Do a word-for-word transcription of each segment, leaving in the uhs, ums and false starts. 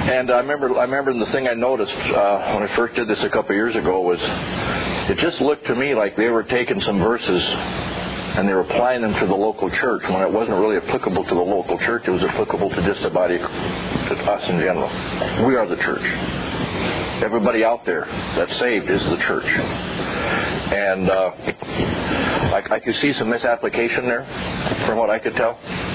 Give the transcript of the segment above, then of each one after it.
And I remember, I remember the thing I noticed uh, when I first did this a couple of years ago was it just looked to me like they were taking some verses and they were applying them to the local church when it wasn't really applicable to the local church. It was applicable to just the body, to us in general. We are the church. Everybody out there that's saved is the church. And uh, I, I could see some misapplication there from what I could tell.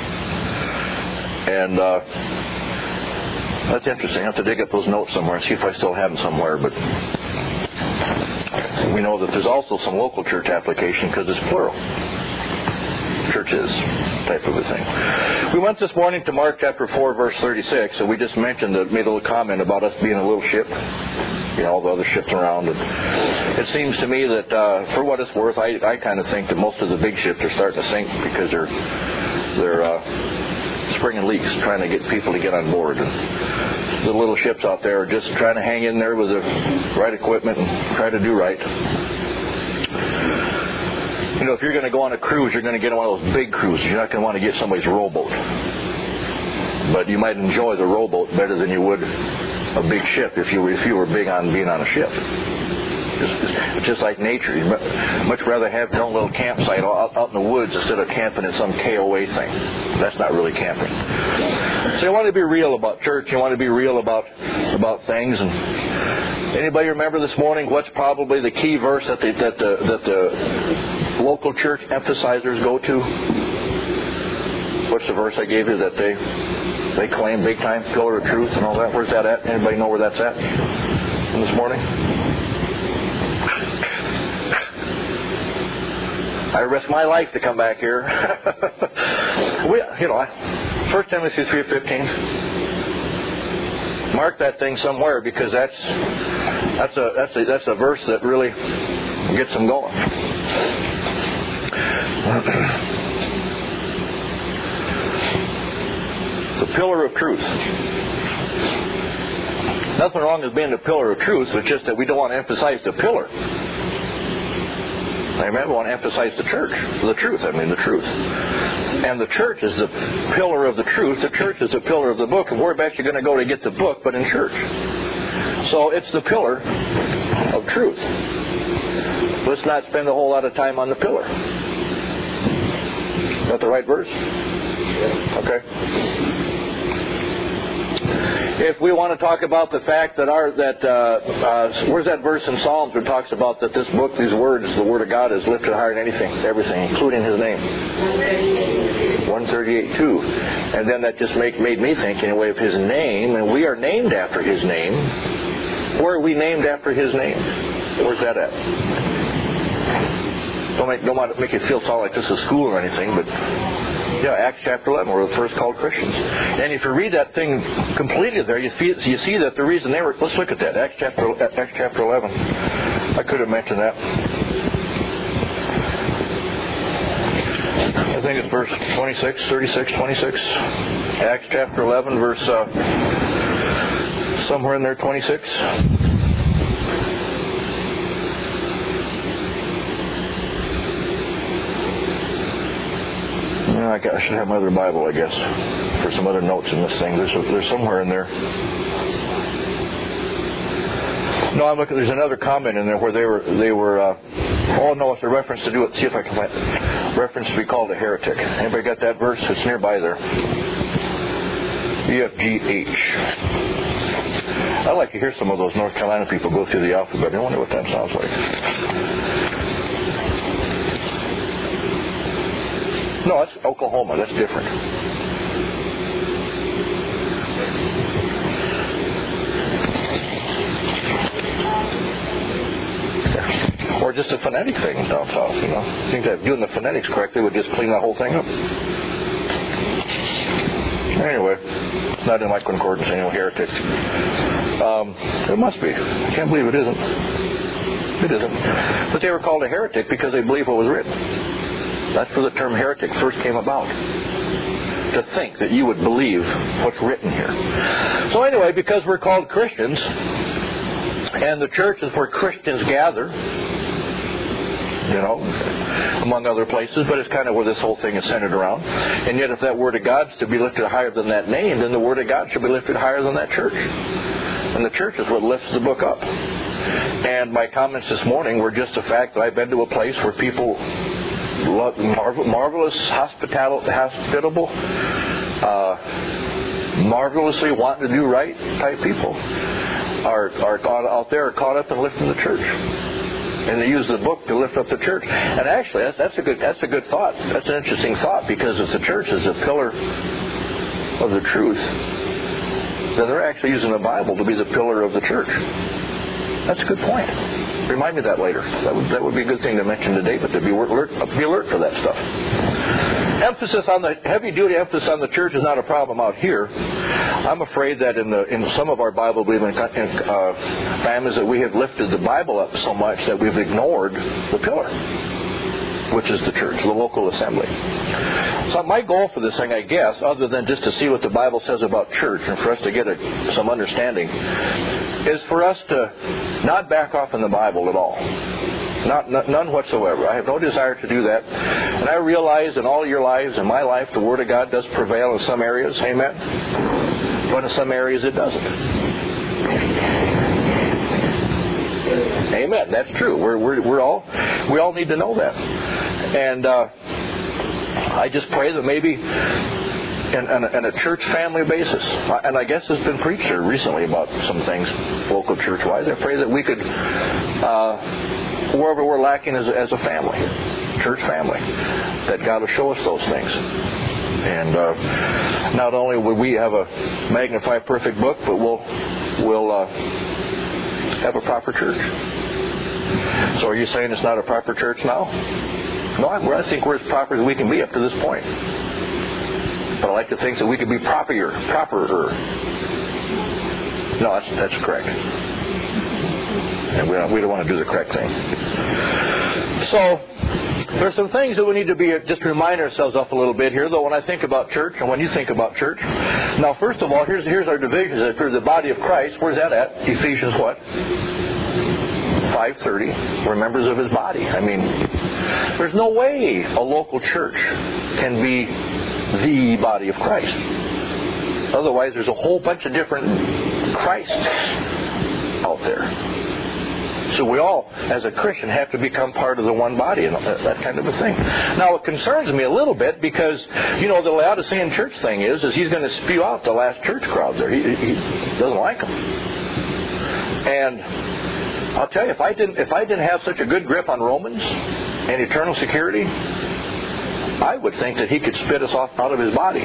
And uh, that's interesting. I have to dig up those notes somewhere and see if I still have them somewhere. But we know that there's also some local church application because it's plural. Churches type of a thing. We went this morning to Mark chapter four, verse thirty-six, and we just mentioned, that made a little comment about us being a little ship. You know, all the other ships around. And it seems to me that, uh, for what it's worth, I, I kind of think that most of the big ships are starting to sink because they're they're uh, springing leaks, trying to get people to get on board. And the little ships out there are just trying to hang in there with the right equipment and try to do right. You know, if you're going to go on a cruise, you're going to get on one of those big cruises. You're not going to want to get somebody's rowboat. But you might enjoy the rowboat better than you would a big ship if you were, if you were big on being on a ship. It's just like nature. You'd much rather have your own little campsite out, out in the woods instead of camping in some K O A thing. That's not really camping. So you want to be real about church. You want to be real about about things. And anybody remember this morning what's probably the key verse that the that the that the local church emphasizers go to? What's the verse I gave you that they they claim big time, pillar of truth and all that? Where's that at? Anybody know where that's at from this morning? I risk my life to come back here. we, you know, First Timothy three fifteen. Mark that thing somewhere because that's that's a that's a that's a verse that really gets them going. The pillar of truth. Nothing wrong with being the pillar of truth. It's just that we don't want to emphasize the pillar. Amen. We want to emphasize the church, the truth. I mean, the truth. And the church is the pillar of the truth. The church is the pillar of the book. And where back you're going to go to get the book, but in church. So it's the pillar of truth. Let's not spend a whole lot of time on the pillar. Is that the right verse? Okay. If we want to talk about the fact that our that uh, uh, where's that verse in Psalms where it talks about that this book, these words, the Word of God, is lifted higher than anything, everything, including His name. one thirty-eight two, and then that just make, made me think anyway of His name, and we are named after His name. Where are we named after His name? Where's that at? Don't make don't want to make it feel sound like this is school or anything, but. Yeah, Acts chapter eleven, we're the first called Christians. And if you read that thing completely there, you see, you see that the reason they were... Let's look at that, Acts chapter, Acts chapter eleven. I could have mentioned that. I think it's verse twenty-six, thirty-six, twenty-six. Acts chapter eleven, verse... Uh, somewhere in there, twenty-six. I should have my other Bible, I guess, for some other notes in this thing. There's, there's somewhere in there. No, I'm looking. There's another comment in there where they were. They were. Uh, oh no, it's a reference to do it. See if I can find reference to be called a heretic. Anybody got that verse? It's nearby there. E F G H. I like to hear some of those North Carolina people go through the alphabet. I wonder what that sounds like. No, that's Oklahoma. That's different. Or just a phonetic thing down south, you know. I think that doing the phonetics correctly would just clean that whole thing up. Anyway, not in my concordance, anyway, heretics. Um, it must be. I can't believe it isn't. It isn't. But they were called a heretic because they believed what was written. That's where the term heretic first came about. To think that you would believe what's written here. So anyway, because we're called Christians, and the church is where Christians gather, you know, among other places, but it's kind of where this whole thing is centered around. And yet if that Word of God's to be lifted higher than that name, then the Word of God should be lifted higher than that church. And the church is what lifts the book up. And my comments this morning were just the fact that I've been to a place where people love marvel, marvelous, hospitable, hospitable uh, marvelously wanting to do right type people are, are caught, out there are caught up in lifting the church. And they use the book to lift up the church. And actually, that's, that's a good that's a good thought. That's an interesting thought, because if the church is a pillar of the truth, then they're actually using the Bible to be the pillar of the church. That's a good point. Remind me of that later. That would that would be a good thing to mention today, but to be alert, be alert for that stuff. Emphasis on the heavy-duty emphasis on the church is not a problem out here. I'm afraid that in the in some of our Bible-believing uh, families that we have lifted the Bible up so much that we've ignored the pillar, which is the church, the local assembly. So my goal for this thing, I guess, other than just to see what the Bible says about church and for us to get a, some understanding, is for us to not back off in the Bible at all. Not, not, none whatsoever. I have no desire to do that. And I realize in all your lives, in my life, the Word of God does prevail in some areas. Amen? But in some areas it doesn't. Amen. That's true. We're, we're, we're all, we all need to know that. And uh, I just pray that maybe in, in, a, in a church family basis, and I guess it's been preached here recently about some things local church-wise, I pray that we could, uh, wherever we're lacking as a, as a family, church family, that God will show us those things. And uh, not only will we have a magnified perfect book, but we'll, we'll uh, have a proper church. So are you saying it's not a proper church now? No, I think we're as proper as we can be up to this point. But I like to think that we could be proper, properer. No, that's, that's correct. And we don't, we don't want to do the correct thing. So there's some things that we need to be just remind ourselves of a little bit here, though, when I think about church and when you think about church. Now, first of all, here's here's our divisions. If you're the body of Christ, where's that at? Ephesians what? five thirty. We're members of His body. I mean, there's no way a local church can be the body of Christ. Otherwise, there's a whole bunch of different Christs out there. So we all, as a Christian, have to become part of the one body and that kind of a thing. Now, it concerns me a little bit because, you know, the Laodicean church thing is, is he's going to spew out the last church crowd there. He, he doesn't like them. And I'll tell you, if I didn't, if I didn't have such a good grip on Romans and eternal security, I would think that he could spit us off out of his body.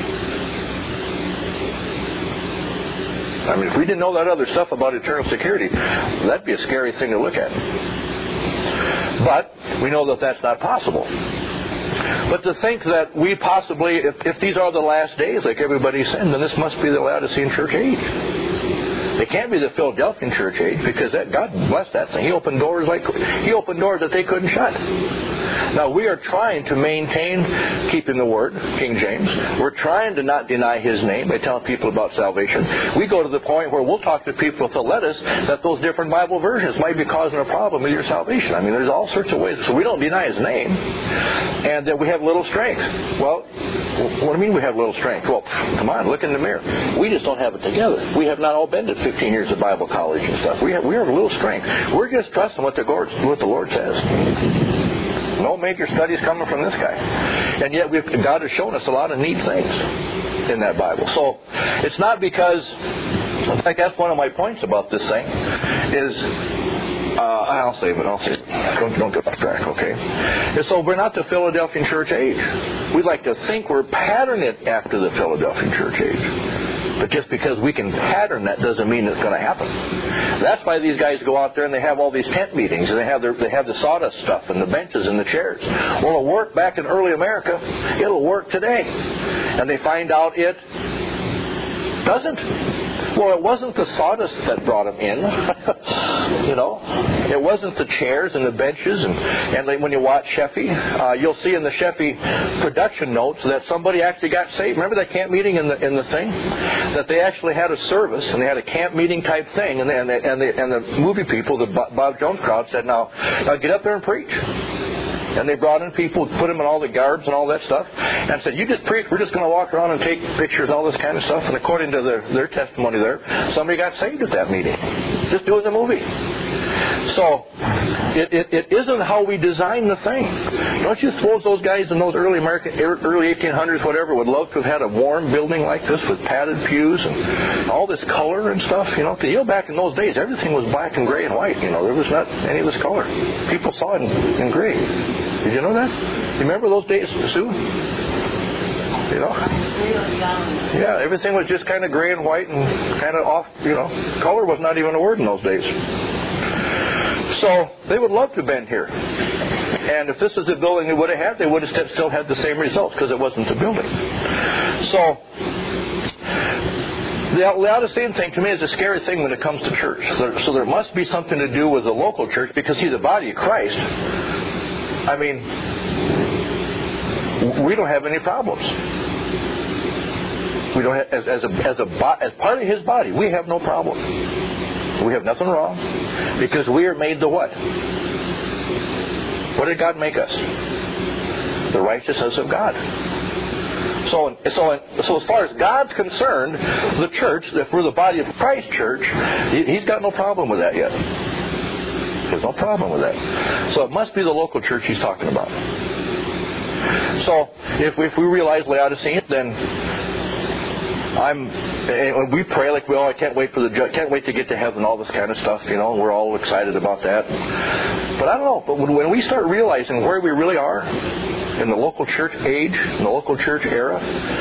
I mean, if we didn't know that other stuff about eternal security, that'd be a scary thing to look at. But we know that that's not possible. But to think that we possibly, if, if these are the last days, like everybody's saying, then this must be the Laodicean church age. It can't be the Philadelphian church age, because that, God bless that thing. He opened doors like He opened doors that they couldn't shut. Now, we are trying to maintain keeping the Word, King James. We're trying to not deny His name by telling people about salvation. We go to the point where we'll talk to people if they'll let us that those different Bible versions might be causing a problem with your salvation. I mean, there's all sorts of ways. So we don't deny His name, and that we have little strength. Well, what do you mean we have little strength? Well, come on, look in the mirror. We just don't have it together. We have not all been to fifteen years of Bible college and stuff. We have we have a little strength. We're just trusting what the Lord what the Lord says. No major studies coming from this guy. And yet we've, God has shown us a lot of neat things in that Bible. So it's not because, in fact, that's one of my points about this thing, is, uh, I'll save it, I'll save it. Don't, don't get off track, okay? And so we're not the Philadelphian church age. We'd like to think we're patterned after the Philadelphian church age. But just because we can pattern that doesn't mean it's going to happen. That's why these guys go out there and they have all these tent meetings and they have their, they have the sawdust stuff and the benches and the chairs. Well, it'll work back in early America. It'll work today. And they find out it doesn't. Well, it wasn't the sawdust that brought them in. You know, it wasn't the chairs and the benches. And, and when you watch Sheffy, uh, you'll see in the Sheffy production notes that somebody actually got saved. Remember that camp meeting in the in the thing? That they actually had a service and they had a camp meeting type thing. And they, and, they, and, they, and the movie people, the Bob Jones crowd, said, now, now get up there and preach. And they brought in people, put them in all the garbs and all that stuff, and said, you just preach, we're just going to walk around and take pictures, all this kind of stuff. And according to their, their testimony there, somebody got saved at that meeting, just doing the movie. So, it, it, it isn't how we design the thing. Don't you suppose those guys in those early American, early eighteen hundreds, whatever, would love to have had a warm building like this with padded pews and all this color and stuff? You know, you know, back in those days, everything was black and gray and white. You know, there was not any of this color. People saw it in, in gray. Did you know that? You remember those days, Sue? You know? Yeah, everything was just kind of gray and white and kind of off, you know. Color was not even a word in those days. So they would love to have been here. And if this is the building they would have had, they would have still had the same results because it wasn't the building. So the Laodicean thing to me is a scary thing when it comes to church. So, so there must be something to do with the local church because, see, the body of Christ, I mean, we don't have any problems. We don't have, as, as, a, as, a, as part of His body, we have no problem. We have nothing wrong because we are made the what? What did God make us? The righteousness of God. So, so, so as far as God's concerned, the church, if we're the body of Christ church, He's got no problem with that yet. There's no problem with that. So it must be the local church He's talking about. So if, if we realize Laodiceans, then I'm, and we pray like, well, I can't wait for the ju- can't wait to get to heaven, all this kind of stuff, you know. We're all excited about that. But I don't know. But when, when we start realizing where we really are in the local church age, in the local church era,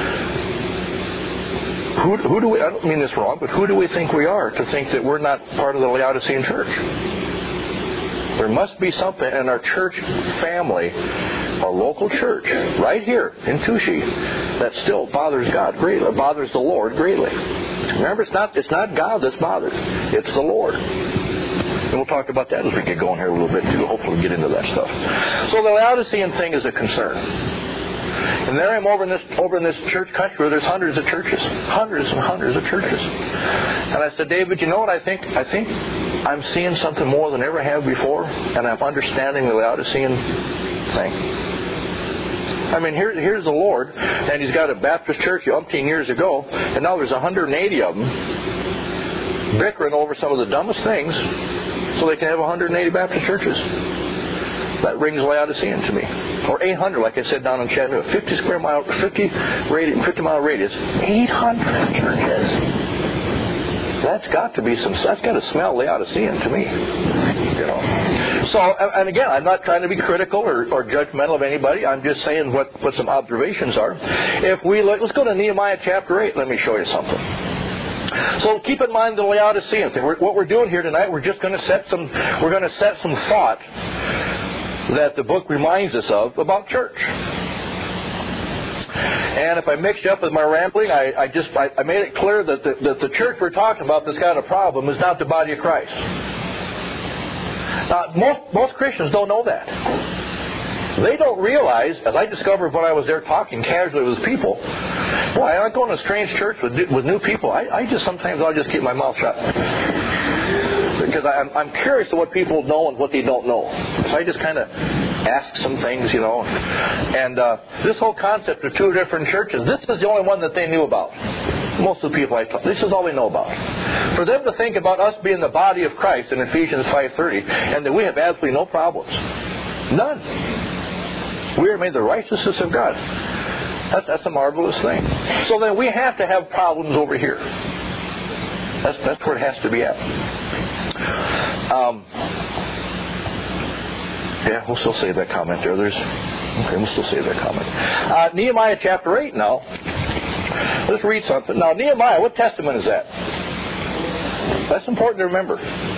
who, who do we? I don't mean this wrong, but who do we think we are to think that we're not part of the Laodicean church? There must be something in our church family, our local church, right here in Touchy, that still bothers God greatly, bothers the Lord greatly. Remember, it's not it's not God that's bothered; it's the Lord. And we'll talk about that as we get going here a little bit too. Hopefully, we get into that stuff. So the Laodicean thing is a concern. And there I am over in this over in this church country where there's hundreds of churches, hundreds and hundreds of churches. And I said, David, you know what I think? I think I'm seeing something more than I ever have before, and I'm understanding the Laodicean thing. I mean, here, here's the Lord, and He's got a Baptist church umpteen years ago, and now there's one hundred eighty of them bickering over some of the dumbest things so they can have one hundred eighty Baptist churches. That rings Laodicean to me. Or eight hundred, like I said, down in Chattanooga. fifty square mile, fifty, radius, fifty mile radius. eight hundred churches. That's got to be some, that's got to smell Laodicean to me. You know. So, and again, I'm not trying to be critical or, or judgmental of anybody. I'm just saying what, what some observations are. If we look, let's go to Nehemiah chapter eight. Let me show you something. So keep in mind the Laodicean thing. We're, what we're doing here tonight, we're just going to set some, we're going to set some thought that the book reminds us of about church. And if I mixed you up with my rambling, I, I just I, I made it clear that the, that the church we're talking about that's got a problem is not the body of Christ. Now, most, most Christians don't know that. They don't realize, as I discovered when I was there talking casually with people, boy, I don't go in a strange church with, with new people. I, I just sometimes I'll just keep my mouth shut. Because I'm, I'm curious to what people know and what they don't know. So I just kind of ask some things, you know. And uh, this whole concept of two different churches, this is the only one that they knew about. Most of the people I talk, this is all they know about. For them to think about us being the body of Christ in Ephesians five thirty, and that we have absolutely no problems. None. We are made the righteousness of God. That's, that's a marvelous thing. So then we have to have problems over here. That's, that's where it has to be at. Um, yeah, we'll still save that comment there. There's, okay, we'll still save that comment. Uh, Nehemiah chapter eight now. Let's read something. Now, Nehemiah, what testament is that? That's important to remember.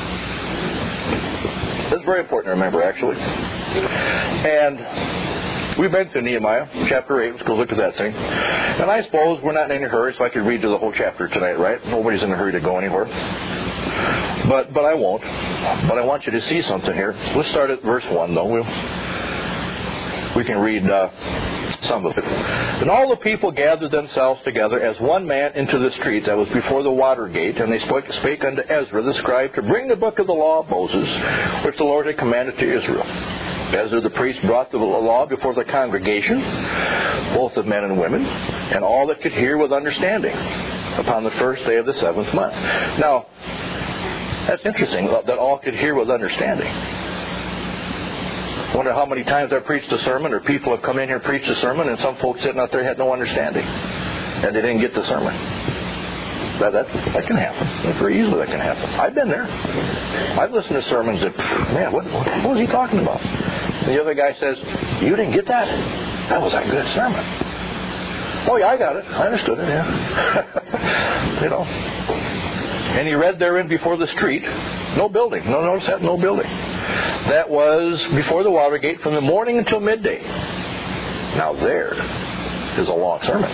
That's very important to remember, actually. And we've been through Nehemiah chapter eight. Let's go look at that thing. And I suppose we're not in any hurry, so I could read through the whole chapter tonight, right? Nobody's in a hurry to go anywhere. But but I won't. But I want you to see something here. Let's start at verse one, though. We'll, we can read uh, some of it. And all the people gathered themselves together as one man into the street that was before the water gate, and they spake, spake unto Ezra the scribe to bring the book of the law of Moses, which the Lord had commanded to Israel. Ezra the priest brought the law before the congregation, both of men and women, and all that could hear with understanding, upon the first day of the seventh month. Now, that's interesting, that all could hear with understanding. I wonder how many times I've preached a sermon, or people have come in here and preached a sermon, and some folks sitting out there had no understanding, and they didn't get the sermon. That, that, that can happen. Very easily that can happen. I've been there. I've listened to sermons that, man, what, what was he talking about? And the other guy says, you didn't get that? That was a good sermon. Oh, yeah, I got it. I understood it, yeah. You know. And he read therein before the street, no building. No, notice that, no building. That was before the water gate from the morning until midday. Now there is a long sermon.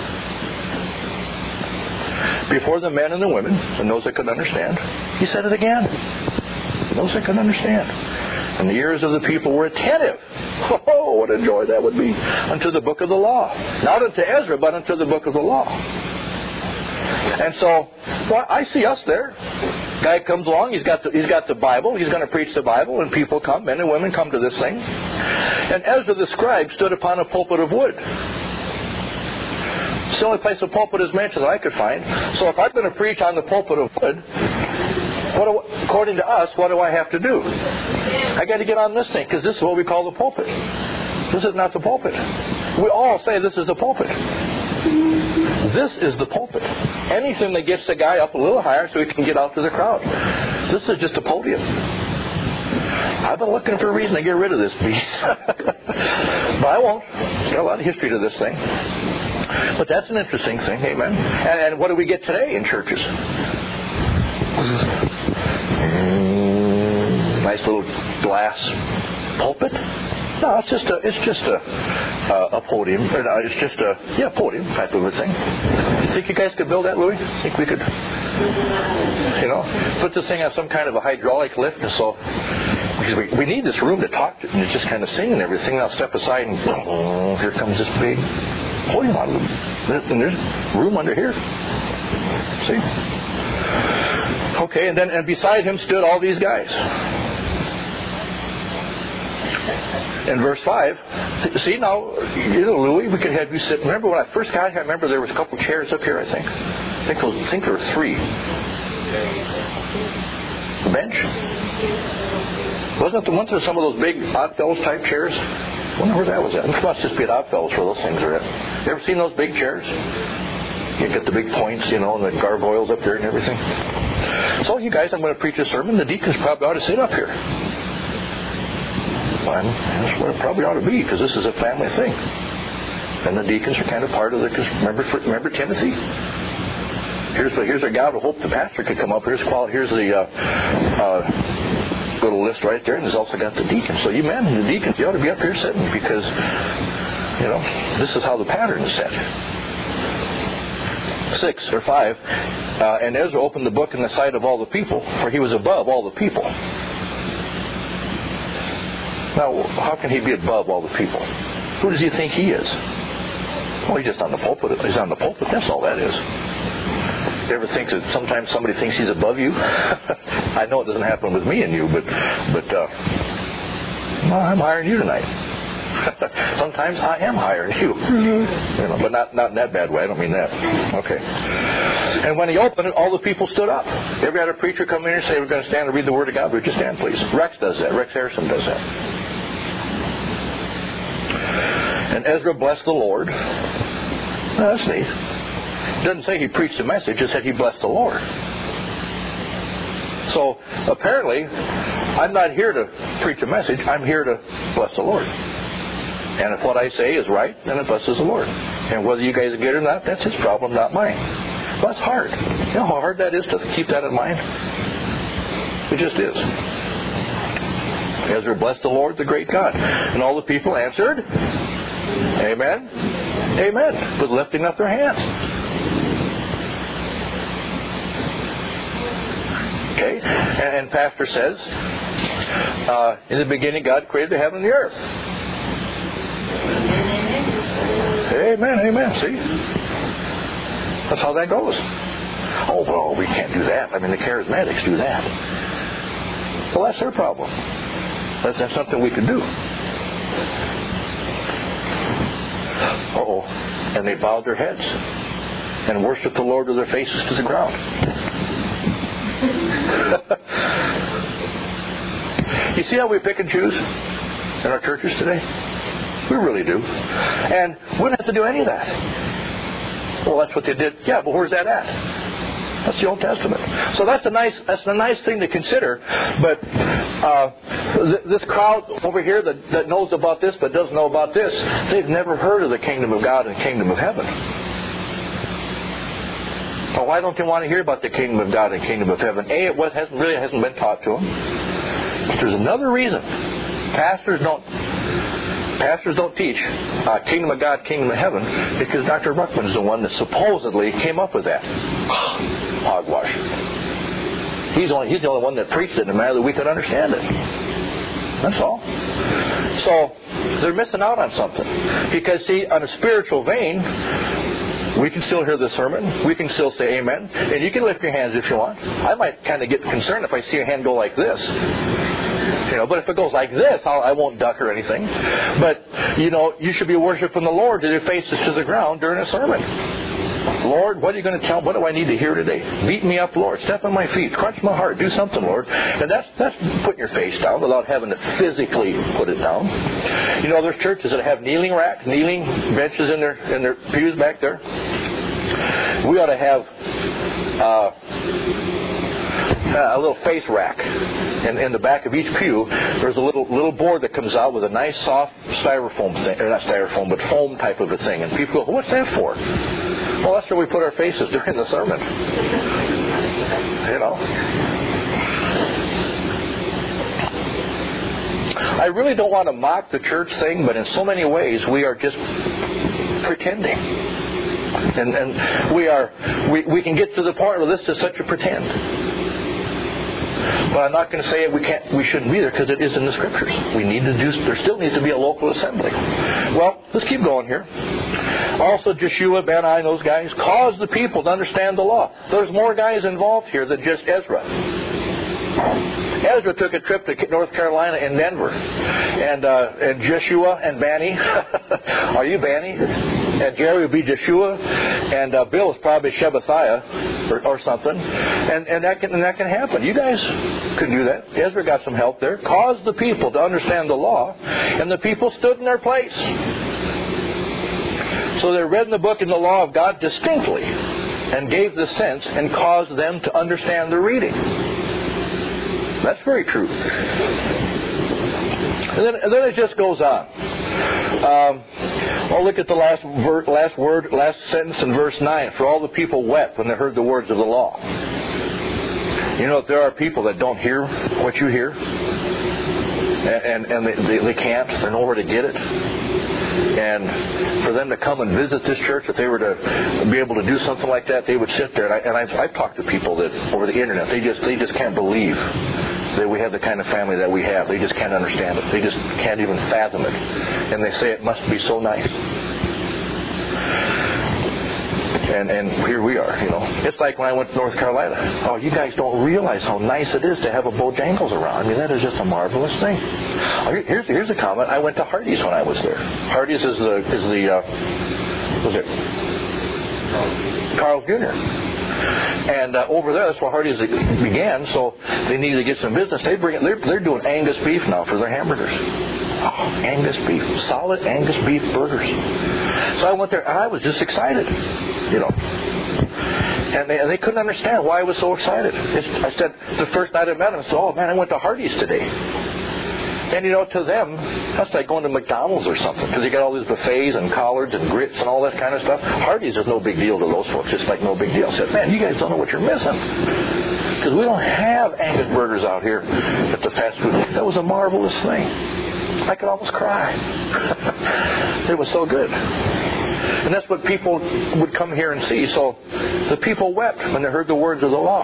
Before the men and the women, and those that could understand, he said it again. Those that could understand. And the ears of the people were attentive. Oh, what a joy that would be. Unto the book of the law. Not unto Ezra, but unto the book of the law. And so, well, I see us there. Guy comes along, he's got the, he's got the Bible, he's going to preach the Bible, and people come, men and women come to this thing. And Ezra the scribe stood upon a pulpit of wood. It's the only place a pulpit is mentioned that I could find. So if I'm going to preach on the pulpit of wood, what do, according to us, what do I have to do? I got to get on this thing, because this is what we call the pulpit. This is not the pulpit. We all say this is the pulpit. This is the pulpit. Anything that gets the guy up a little higher so he can get out to the crowd. This is just a podium. I've been looking for a reason to get rid of this piece. But I won't. There's got a lot of history to this thing. But that's an interesting thing, amen. And, and what do we get today in churches? Mm, nice little glass pulpit. No, it's just a, it's just a, uh, a podium. Or no, it's just a, yeah, podium type of a thing. You think you guys could build that, Louis? Think we could, you know, put this thing on some kind of a hydraulic lift, and so because we, we need this room to talk to, and it's just kind of sing and everything. Now step aside, and oh, here comes this big podium out of them, and there's room under here. See? Okay, and then and beside him stood all these guys. In verse five, see now, you know, Louis, we could have you sit. Remember when I first got here, I remember there was a couple chairs up here, I think. I think, those, I think there were three. The bench? Wasn't there, wasn't there some of those big Oddfellows type chairs? I wonder where that was at. It must just be at Oddfellows where those things are at. You ever seen those big chairs? You get the big points, you know, and the gargoyles up there and everything. So you guys, I'm going to preach a sermon. The deacons probably ought to sit up here. That's what it probably ought to be, because this is a family thing. And the deacons are kind of part of the, because remember, remember Timothy? Here's the, here's a guy who hoped the pastor could come up. Here's, here's the uh, uh, little list right there, and he's also got the deacons. So you men and the deacons, you ought to be up here sitting, because, you know, this is how the pattern is set. Six or five, uh, and Ezra opened the book in the sight of all the people, for he was above all the people. Now, how can he be above all the people? Who does he think he is? Well, he's just on the pulpit. He's on the pulpit. That's all that is. You ever think that sometimes somebody thinks he's above you? I know it doesn't happen with me and you, but but uh, well, I'm higher than you tonight. Sometimes I am higher than you, mm-hmm. you know, but not not in that bad way. I don't mean that. Okay. And when he opened it, all the people stood up. Ever had a preacher come in here and say, "We're going to stand and read the Word of God"? Would you stand, please? Rex does that. Rex Harrison does that. And Ezra blessed the Lord. Now, that's neat. It doesn't say he preached a message. It said he blessed the Lord. So apparently, I'm not here to preach a message. I'm here to bless the Lord. And if what I say is right, then it blesses the Lord. And whether you guys get it or not, that's his problem, not mine. But that's hard. You know how hard that is to keep that in mind? It just is. Ezra blessed the Lord, the great God. And all the people answered, Amen, Amen, with lifting up their hands. Okay? And, and Pastor says, uh, in the beginning God created the heaven and the earth. Amen, amen. See? That's how that goes. Oh, well, we can't do that. I mean, the charismatics do that. Well, that's their problem. That's, that's something we can do. Uh-oh. And they bowed their heads and worshiped the Lord with their faces to the ground. You see how we pick and choose in our churches today? We really do. And we don't have to do any of that. Well, that's what they did. Yeah, but where's that at? That's the Old Testament. So that's a nice that's a nice thing to consider. But uh, th- this crowd over here that, that knows about this but doesn't know about this, they've never heard of the kingdom of God and kingdom of heaven. Well, why don't they want to hear about the kingdom of God and kingdom of heaven? A, it was, hasn't, really hasn't been taught to them. But there's another reason. Pastors don't Pastors don't teach uh, kingdom of God, kingdom of heaven, because Doctor Ruckman is the one that supposedly came up with that. Hogwash. He's, only, he's the only one that preached it in a manner that we could understand it. That's all. So, they're missing out on something. Because, see, on a spiritual vein, we can still hear the sermon. We can still say amen. And you can lift your hands if you want. I might kind of get concerned if I see a hand go like this. You know, but if it goes like this, I'll, I won't duck or anything. But, you know, you should be worshiping the Lord with your faces to the ground during a sermon. Lord, what are you going to tell? What do I need to hear today? Beat me up, Lord. Step on my feet. Crunch my heart. Do something, Lord. And that's that's putting your face down without having to physically put it down. You know, there's churches that have kneeling racks, kneeling benches in their in their pews back there. We ought to have uh, a little face rack. And in the back of each pew, there's a little little board that comes out with a nice soft styrofoam thing, or not styrofoam, but foam type of a thing. And people go, what's that for? Well, that's where we put our faces during the sermon. You know. I really don't want to mock the church thing, but in so many ways we are just pretending. And and we are we, we can get to the point where this is such a pretend. But I'm not going to say we can't, we shouldn't be there, because it is in the Scriptures. We need to do. There still needs to be a local assembly. Well, let's keep going here. Also, Joshua, Bani, those guys caused the people to understand the law. There's more guys involved here than just Ezra. Ezra took a trip to North Carolina and Denver, and uh, and Joshua and Bani. Are you Bani? And Jerry would be Joshua, and uh, Bill is probably Shebathiah or, or something, and and that can and that can happen. You guys could do that. Ezra got some help there. Caused the people to understand the law, and the people stood in their place. So they read in the book in the law of God distinctly, and gave the sense, and caused them to understand the reading. That's very true. And then, and then it just goes on. Um, oh, look at the last ver- last word, last sentence in verse nine. For all the people wept when they heard the words of the law. You know, there are people that don't hear what you hear, and and, and they, they, they can't. They're nowhere to get it. And for them to come and visit this church, if they were to be able to do something like that, they would sit there. And, I, and I've, I've talked to people that over the internet, they just they just can't believe that we have the kind of family that we have. They just can't understand it. They just can't even fathom it. And they say it must be so nice. And and here we are, you know. It's like when I went to North Carolina. Oh, you guys don't realize how nice it is to have a Bojangles around. I mean, that is just a marvelous thing. Oh, here's here's a comment. I went to Hardee's when I was there. Hardee's is the is the uh, what was it? Carl's Junior And uh, over there, that's where Hardee's began. So they needed to get some business. They bring it. They're they're doing Angus beef now for their hamburgers. Oh, Angus beef, solid Angus beef burgers. So I went there, and I was just excited, you know. And they, and they couldn't understand why I was so excited. It's, I said the first night I met them, I said, "Oh man, I went to Hardee's today." And you know, to them, that's like going to McDonald's or something, because you got all these buffets and collards and grits and all that kind of stuff. Hardee's is no big deal to those folks. It's like no big deal. I said, "Man, you guys don't know what you're missing, because we don't have Angus burgers out here at the fast food." That was a marvelous thing. I could almost cry. It was so good. And that's what people would come here and see. So the people wept when they heard the words of the law.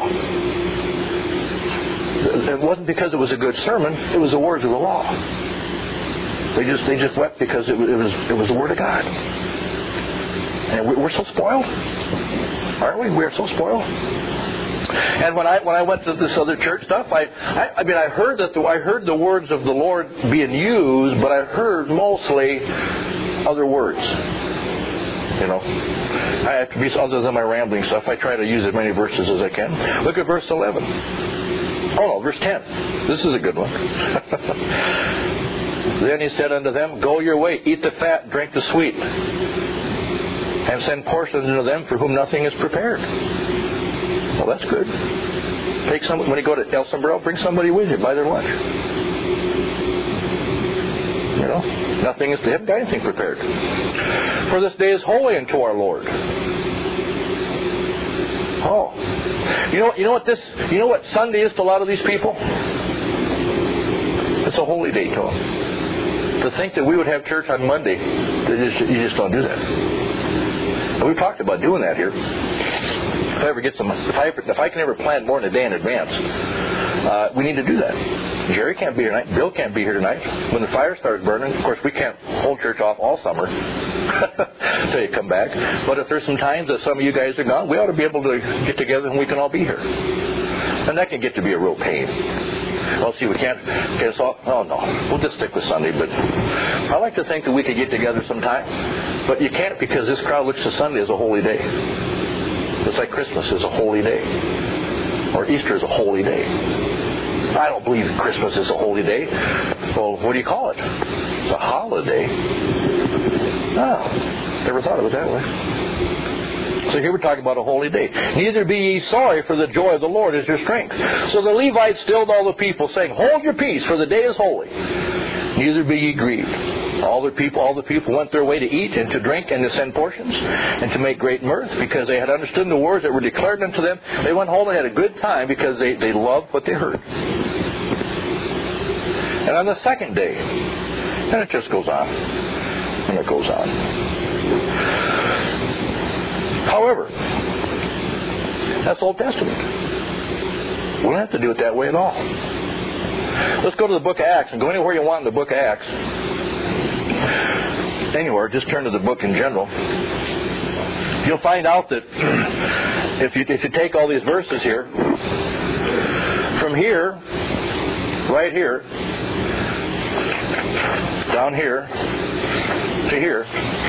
It wasn't because it was a good sermon. It was the words of the law. They just they just wept because it was it was, it was the Word of God. And we're so spoiled, aren't we? We're so spoiled. And when I when I went to this other church stuff, I I, I mean I heard that the, I heard the words of the Lord being used, but I heard mostly other words. You know, I have to be other than my rambling stuff. I try to use as many verses as I can. Look at verse eleven. Oh no, verse ten. This is a good one. Then he said unto them, Go your way, eat the fat, drink the sweet, and send portions unto them for whom nothing is prepared. Well, that's good. Take some when you go to El Sombrero, bring somebody with you, buy their lunch. You know, nothing is. They haven't got anything prepared. For this day is holy unto our Lord. Oh, you know, you know what this, you know what Sunday is to a lot of these people? It's a holy day to them. To think that we would have church on Monday, they just, you just don't do that. And we've talked about doing that here. If I ever get some, if I, if I can ever plan more than a day in advance, uh, we need to do that. Jerry can't be here tonight. Bill can't be here tonight. When the fire starts burning, of course, we can't hold church off all summer until you come back. But if there's some times that some of you guys are gone, we ought to be able to get together and we can all be here. And that can get to be a real pain. Well, see, we can't get us all. Oh, no. We'll just stick with Sunday. But I like to think that we could get together sometime. But you can't because this crowd looks to Sunday as a holy day. It's like Christmas is a holy day. Or Easter is a holy day. I don't believe Christmas is a holy day. Well, what do you call it? It's a holiday. Oh, never thought it was that way. So here we're talking about a holy day. Neither be ye sorry, for the joy of the Lord is your strength. So the Levites stilled all the people, saying, Hold your peace, for the day is holy. Neither be ye grieved. All the people, all the people went their way to eat and to drink and to send portions and to make great mirth, because they had understood the words that were declared unto them. They went home and had a good time because they, they loved what they heard. And on the second day, and it just goes on, and it goes on. However, that's Old Testament. We don't have to do it that way at all. Let's go to the book of Acts, and go anywhere you want in the book of Acts. Anywhere, just turn to the book in general. You'll find out that if you if you take all these verses here, from here, right here, down here, to here,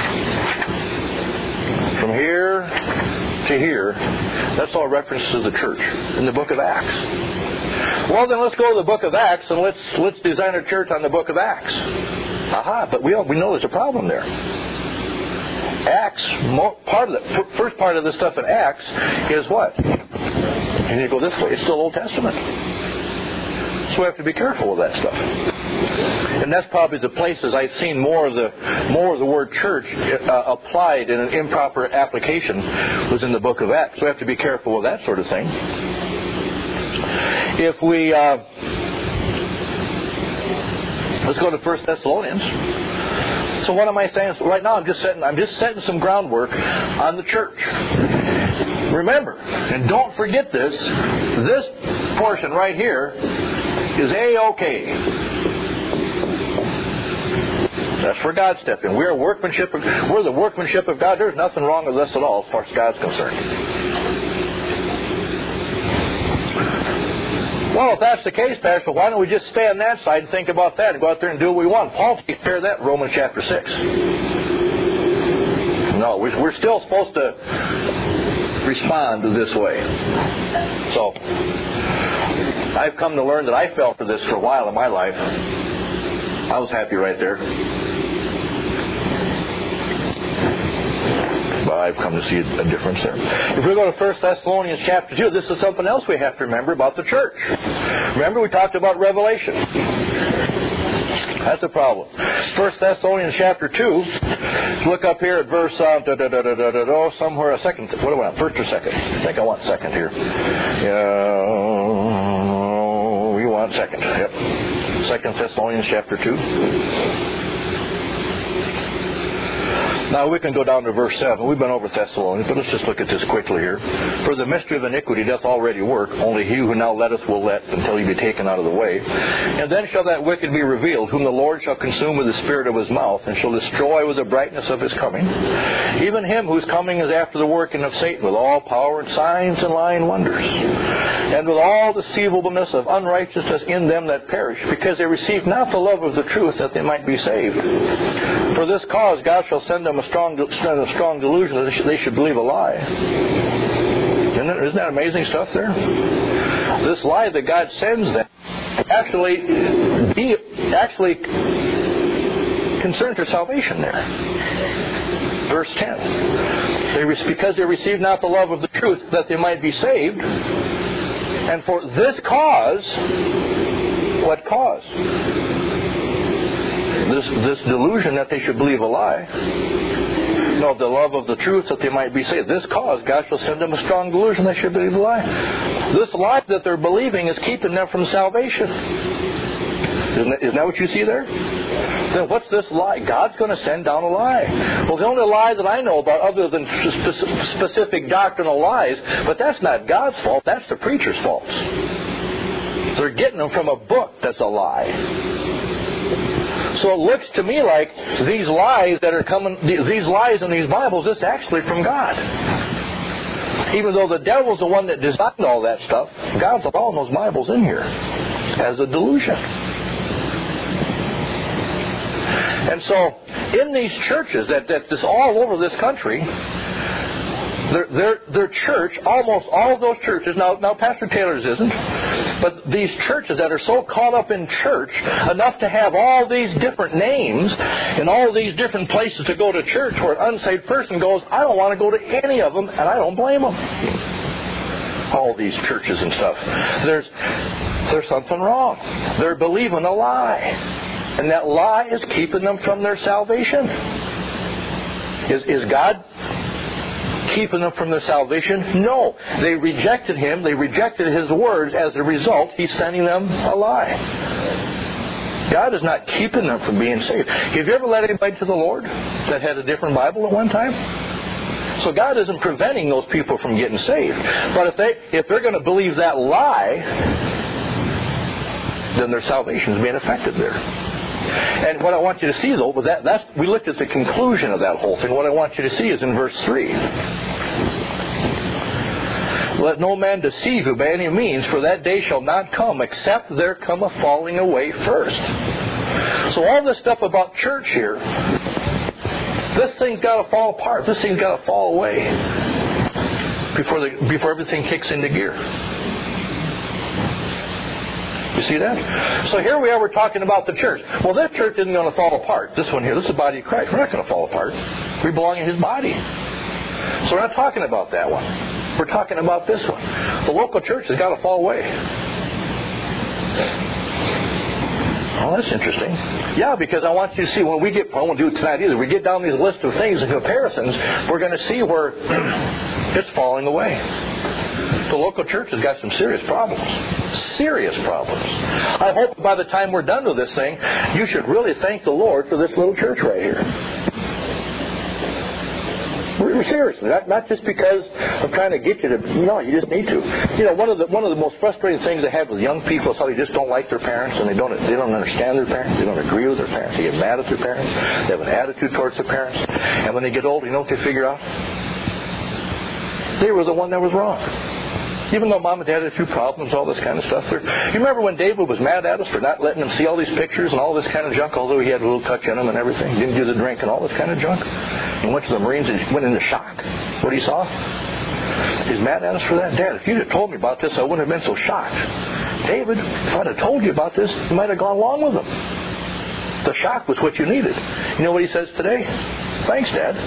from here to here, that's all reference to the church in the book of Acts. Well, then let's go to the book of Acts and let's let's design a church on the book of Acts. Aha! But we all, we know there's a problem there. Acts, part of the first part of the stuff in Acts is what? And you go this way. It's still Old Testament. So we have to be careful with that stuff. And that's probably the places I've seen more of the more of the word church uh, applied in an improper application was in the book of Acts. So we have to be careful with that sort of thing. If we uh, let's go to First Thessalonians. So what am I saying? So right now I'm just setting I'm just setting some groundwork on the church. Remember, and don't forget this, this portion right here is A-OK. That's where God stepped in. We're workmanship of, we're the workmanship of God. There's nothing wrong with us at all as far as God's concerned. Well, if that's the case, Pastor, why don't we just stay on that side and think about that and go out there and do what we want? Paul takes care of that in Romans chapter six. No, we're still supposed to respond this way. So, I've come to learn that I fell for this for a while in my life. I was happy right there. But I've come to see a difference there. If we go to First Thessalonians chapter two, this is something else we have to remember about the church. Remember we talked about Revelation. That's a problem. First Thessalonians chapter two, look up here at verse, uh, da, da, da, da, da, da, da, somewhere, a second, what do I want, first or second? I think I want second here. Yeah, we want second, yep. Second Thessalonians chapter two. Now we can go down to verse seven. We've been over Thessalonians, but let's just look at this quickly here. For the mystery of iniquity doth already work, only he who now letteth will let until he be taken out of the way. And then shall that wicked be revealed, whom the Lord shall consume with the spirit of his mouth, and shall destroy with the brightness of his coming. Even him whose coming is after the working of Satan, with all power and signs and lying wonders, and with all deceivableness of unrighteousness in them that perish, because they receive not the love of the truth, that they might be saved. For this cause God shall send them a strong, send a strong delusion, that they should believe a lie. Isn't that, isn't that amazing stuff there? This lie that God sends them actually, be, actually concerns their salvation there. Verse ten. They, because they received not the love of the truth, that they might be saved. And for this cause, what cause? This, this delusion that they should believe a lie. No, the love of the truth, that they might be saved. This cause, God shall send them a strong delusion, they should believe a lie. This lie that they're believing is keeping them from salvation. Isn't that, isn't that what you see there? Then what's this lie? God's going to send down a lie. Well, the only lie that I know about, other than specific doctrinal lies, but that's not God's fault, that's the preacher's fault. They're getting them from a book that's a lie. So it looks to me like these lies that are coming, these lies in these Bibles, it's actually from God. Even though the devil's the one that designed all that stuff, God's allowing those Bibles in here as a delusion. And so, in these churches that, that this all over this country, their, their, their church, almost all of those churches, now, now Pastor Taylor's isn't, but these churches that are so caught up in church enough to have all these different names and all these different places to go to church, where an unsaved person goes, I don't want to go to any of them, and I don't blame them. All these churches and stuff. There's, there's something wrong. They're believing a lie. And that lie is keeping them from their salvation. Is, is God keeping them from their salvation? No. They rejected Him. They rejected His words. As a result, He's sending them a lie. God is not keeping them from being saved. Have you ever led anybody to the Lord that had a different Bible at one time? So God isn't preventing those people from getting saved. But if, they, if they're going to believe that lie, then their salvation is being affected there. And what I want you to see, though, but that, that's, we looked at the conclusion of that whole thing. What I want you to see is in verse three. Let no man deceive you by any means, for that day shall not come, except there come a falling away first. So all this stuff about church here, this thing's got to fall apart. This thing's got to fall away before, the, before everything kicks into gear. You see that? So here we are, we're talking about the church. Well, this church isn't going to fall apart. This one here, this is the body of Christ. We're not going to fall apart. We belong in His body. So we're not talking about that one. We're talking about this one. The local church has got to fall away. Oh, that's interesting. Yeah, because I want you to see, when we get, I won't do it tonight either, we get down these list of things and comparisons, we're going to see where it's falling away. The local church has got some serious problems. Serious problems. I hope by the time we're done with this thing, you should really thank the Lord for this little church right here. We're seriously, not, not just because I'm trying to get you to, no, you just need to. You know, one of the one of the most frustrating things I have with young people is how they just don't like their parents, and they don't they don't understand their parents, they don't agree with their parents, they get mad at their parents, they have an attitude towards their parents, and when they get old, you know what they figure out? They were the one that was wrong. Even though Mom and Dad had a few problems, all this kind of stuff. There. You remember when David was mad at us for not letting him see all these pictures and all this kind of junk, although he had a little touch in him and everything. He didn't do the drink and all this kind of junk. He went to the Marines and went into shock. What he saw? He's mad at us for that. Dad, if you'd have told me about this, I wouldn't have been so shocked. David, if I'd have told you about this, you might have gone along with him. The shock was what you needed. You know what he says today? Thanks, Dad.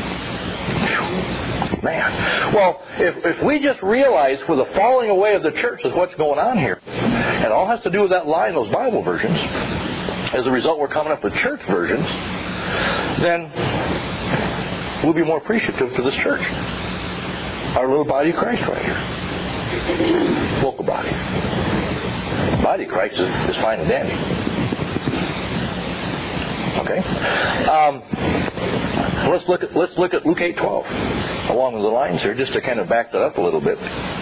Man. Well, if, if we just realize for the falling away of the church is what's going on here, and it all has to do with that lie in those Bible versions, as a result we're coming up with church versions, then we'll be more appreciative to this church. Our little body of Christ right here. Local body. The body of Christ is, is fine and dandy. Okay? Um... Let's look at let's look at Luke eight twelve along the lines here, just to kind of back that up a little bit.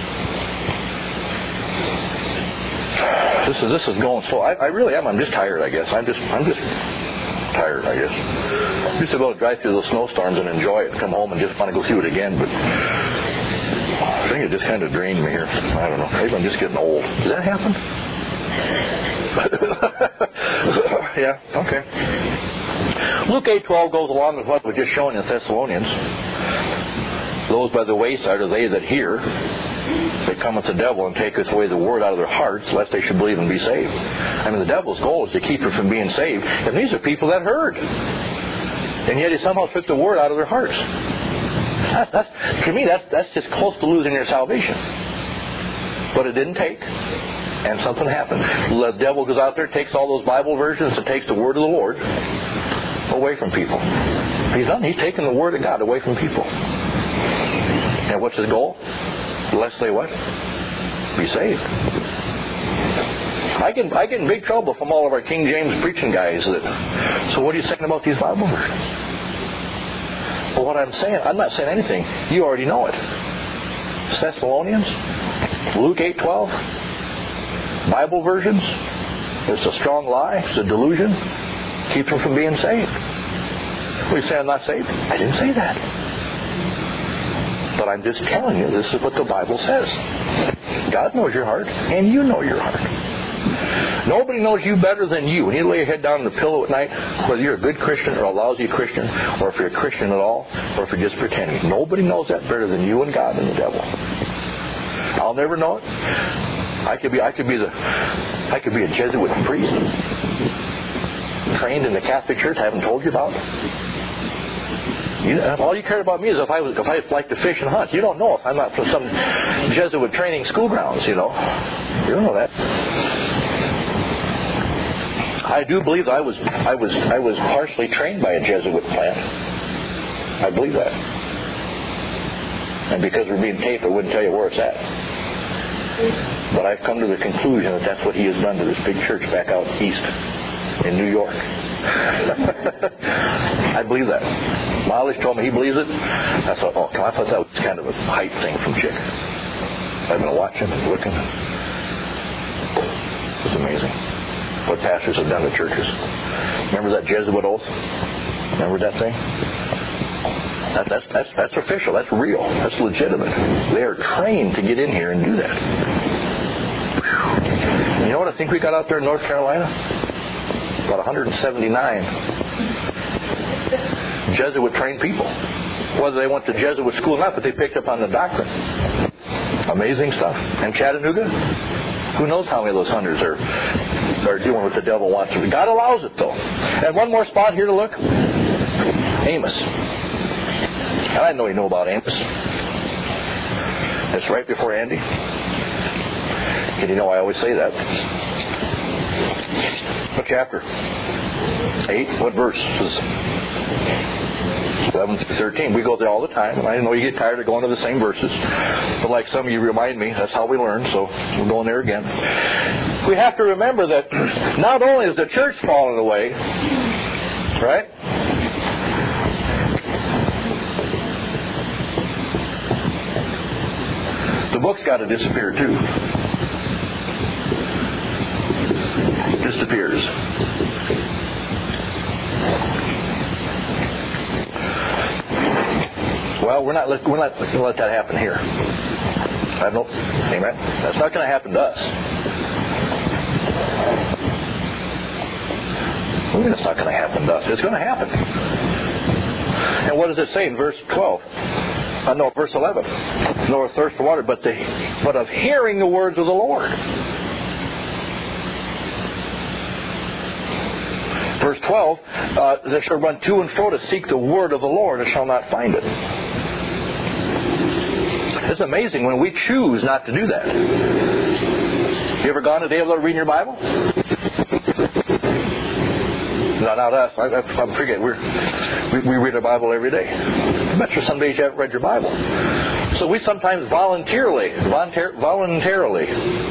This is this is going slow. I, I really am. I'm just tired, I guess. I'm just I'm just tired, I guess. I used to be able to drive through those snowstorms and enjoy it, come home and just want to go through it again, but I think it just kind of drained me here. I don't know. Maybe I'm just getting old. Does that happen? Yeah, okay. Luke eight twelve goes along with what we're just showing in Thessalonians. Those by the wayside are they that hear. They come with the devil and taketh away the word out of their hearts, lest they should believe and be saved. I mean, the devil's goal is to keep you from being saved. And these are people that heard. And yet he somehow took the word out of their hearts. That's, that's, to me, that's, that's just close to losing your salvation. But it didn't take. And something happened. The devil goes out there, takes all those Bible versions, and takes the word of the Lord away from people. He's done. He's taken the word of God away from people. And what's his goal? Lest they what? Be saved. I get, I get in big trouble from all of our King James preaching guys. That, so what are you saying about these Bible versions? Well, what I'm saying, I'm not saying anything. You already know it. Thessalonians, Luke eight twelve, Bible versions. It's a strong lie. It's a delusion. Keeps them from being saved. Well, you say I'm not saved? I didn't say that. But I'm just telling you, this is what the Bible says. God knows your heart, and you know your heart. Nobody knows you better than you. When you lay your head down on the pillow at night, whether you're a good Christian or a lousy Christian, or if you're a Christian at all, or if you're just pretending. Nobody knows that better than you and God and the devil. I'll never know it. I could be, I could be the, I could be a Jesuit priest, trained in the Catholic Church. I haven't told you about. You know, all you cared about me is if I was, if I liked to fish and hunt. You don't know if I'm not from some Jesuit training school grounds. You know, you don't know that. I do believe that I was, I was, I was partially trained by a Jesuit plant. I believe that. And because we're being taped, I wouldn't tell you where it's at. But I've come to the conclusion that that's what he has done to this big church back out east in New York. I believe that. Miles told me he believes it. I thought, oh, I thought that was kind of a hype thing from Chick. I've been watching and looking. It's amazing what pastors have done to churches. Remember that Jesuit oath? Remember that thing? That, that's, that's, that's official. That's real. That's legitimate. They are trained to get in here and do that. And you know what I think we got out there in North Carolina? About one hundred seventy-nine Jesuit-trained people. Whether they went to Jesuit school or not, but they picked up on the doctrine. Amazing stuff. And Chattanooga? Who knows how many of those hundreds are, are doing what the devil wants to do. God allows it, though. And one more spot here to look. Amos. And I know you know about Amos. It's right before Andy. And you know I always say that. What chapter? Eight? What verse? eleven through thirteen. We go there all the time, and I know you get tired of going to the same verses. But like some of you remind me, that's how we learn, so we're going there again. We have to remember that not only is the church falling away, right? The book's got to disappear too. Disappears. Well, we're not we're not going to let that happen here. I don't. Amen. That's not going to happen to us. Well, it's not going to happen to us. It's going to happen. And what does it say in verse twelve? Uh, no, verse eleven. Nor thirst for water, but the but of hearing the words of the Lord. Verse twelve, uh, they shall run to and fro to seek the word of the Lord and shall not find it. It's amazing when we choose not to do that. You ever gone a day without reading your Bible? No, not us. I, I, I forget. We're, we we read our Bible every day. I bet you some days you haven't read your Bible. So we sometimes voluntarily, voluntar, voluntarily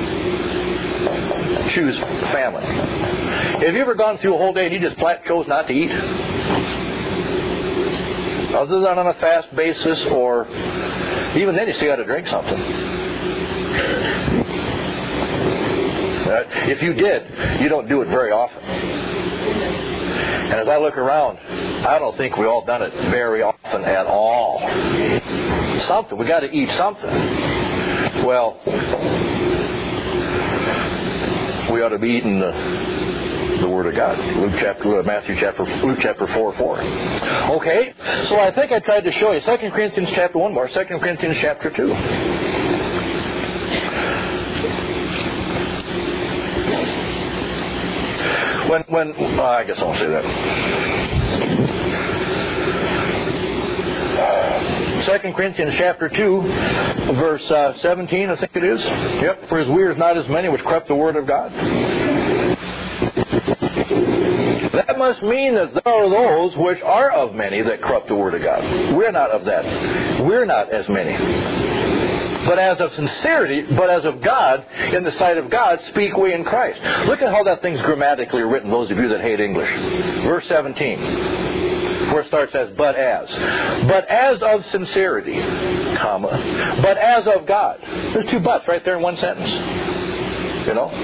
choose family. Have you ever gone through a whole day and you just flat chose not to eat? other than on a fast basis, or even then you still got to drink something. Uh, if you did, you don't do it very often. And as I look around, I don't think we all done it very often at all. Something. We got to eat something. Well, we ought to be eating the, the Word of God. Luke chapter, Matthew chapter, Luke chapter four, four. Okay, so I think I tried to show you Second Corinthians chapter one more, Second Corinthians chapter two. When, when, uh, I guess I won't say that. Second Corinthians chapter two, verse uh, seventeen, I think it is. Yep. For as we are not as many which corrupt the word of God. That must mean that there are those which are of many that corrupt the word of God. We're not of that. We're not as many. But as of sincerity, but as of God, in the sight of God, speak we in Christ. Look at how that thing's grammatically written, those of you that hate English. Verse seventeen, where it starts as, but as. But as of sincerity, comma, but as of God. There's two buts right there in one sentence. You know?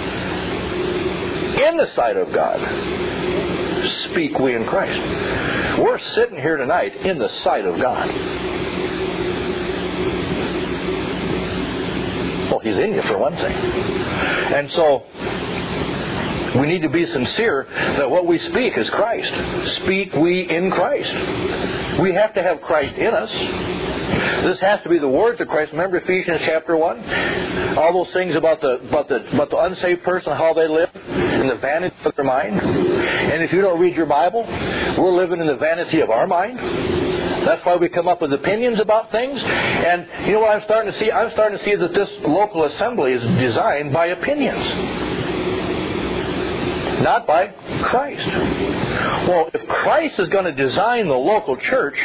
In the sight of God, speak we in Christ. We're sitting here tonight in the sight of God. Well, He's in you for one thing. And so, we need to be sincere that what we speak is Christ. Speak we in Christ. We have to have Christ in us. This has to be the words of Christ. Remember Ephesians chapter one? All those things about the, about the, about the unsaved person, how they live, and the vanity of their mind. And if you don't read your Bible, we're living in the vanity of our mind. That's why we come up with opinions about things. And you know what I'm starting to see? I'm starting to see that this local assembly is designed by opinions, not by Christ. Well, if Christ is going to design the local church,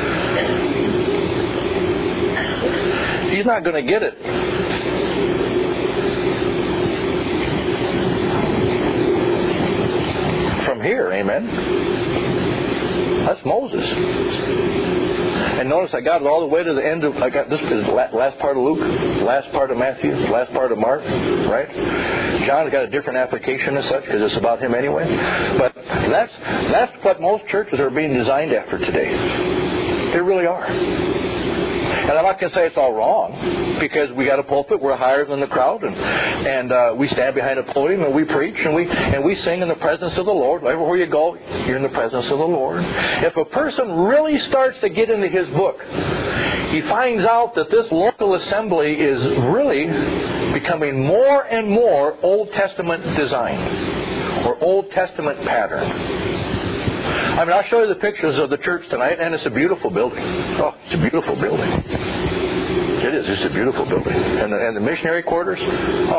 He's not going to get it from here. Amen. That's Moses. And notice I got it all the way to the end of, I got this is last part of Luke, last part of Matthew, last part of Mark, right? John's got a different application as such because it's about him anyway. But that's that's what most churches are being designed after today. They really are. And I'm not going to say it's all wrong, because we got a pulpit, we're higher than the crowd, and and uh, we stand behind a podium and we preach and we and we sing in the presence of the Lord. Everywhere you go, you're in the presence of the Lord. If a person really starts to get into his book, he finds out that this local assembly is really becoming more and more Old Testament design or Old Testament pattern. I mean, I'll show you the pictures of the church tonight, and it's a beautiful building. Oh, it's a beautiful building. It is. It's a beautiful building. And the, and the missionary quarters, oh.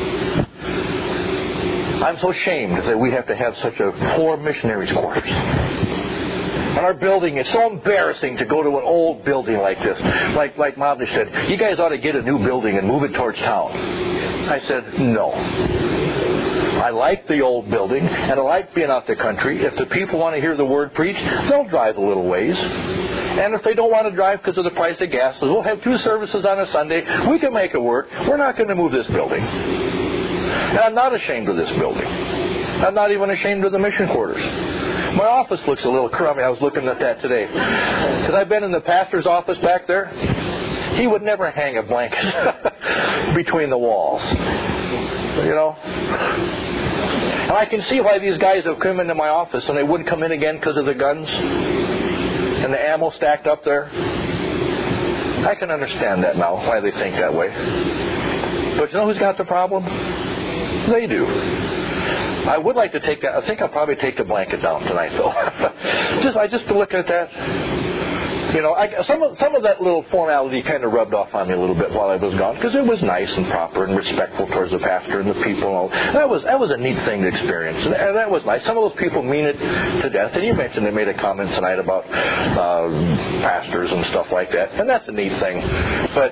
I'm so ashamed that we have to have such a poor missionaries' quarters. And our building is so embarrassing to go to an old building like this. Like, like Mom said, you guys ought to get a new building and move it towards town. I said, no. I like the old building, and I like being out the country. If the people want to hear the Word preached, they'll drive a little ways. And if they don't want to drive because of the price of gas, we'll have two services on a Sunday. We can make it work. We're not going to move this building. And I'm not ashamed of this building. I'm not even ashamed of the mission quarters. My office looks a little crummy. I was looking at that today. Because I've been in the pastor's office back there. He would never hang a blanket between the walls. You know? And I can see why these guys have come into my office and they wouldn't come in again because of the guns and the ammo stacked up there. I can understand that now, why they think that way. But you know who's got the problem? They do. I would like to take that. I think I'll probably take the blanket down tonight, though. just I just to look at that. You know, I, some of some of that little formality kind of rubbed off on me a little bit while I was gone, because it was nice and proper and respectful towards the pastor and the people. And all. That was that was a neat thing to experience, and, and that was nice. Some of those people mean it to death. And you mentioned they made a comment tonight about uh, pastors and stuff like that, and that's a neat thing. But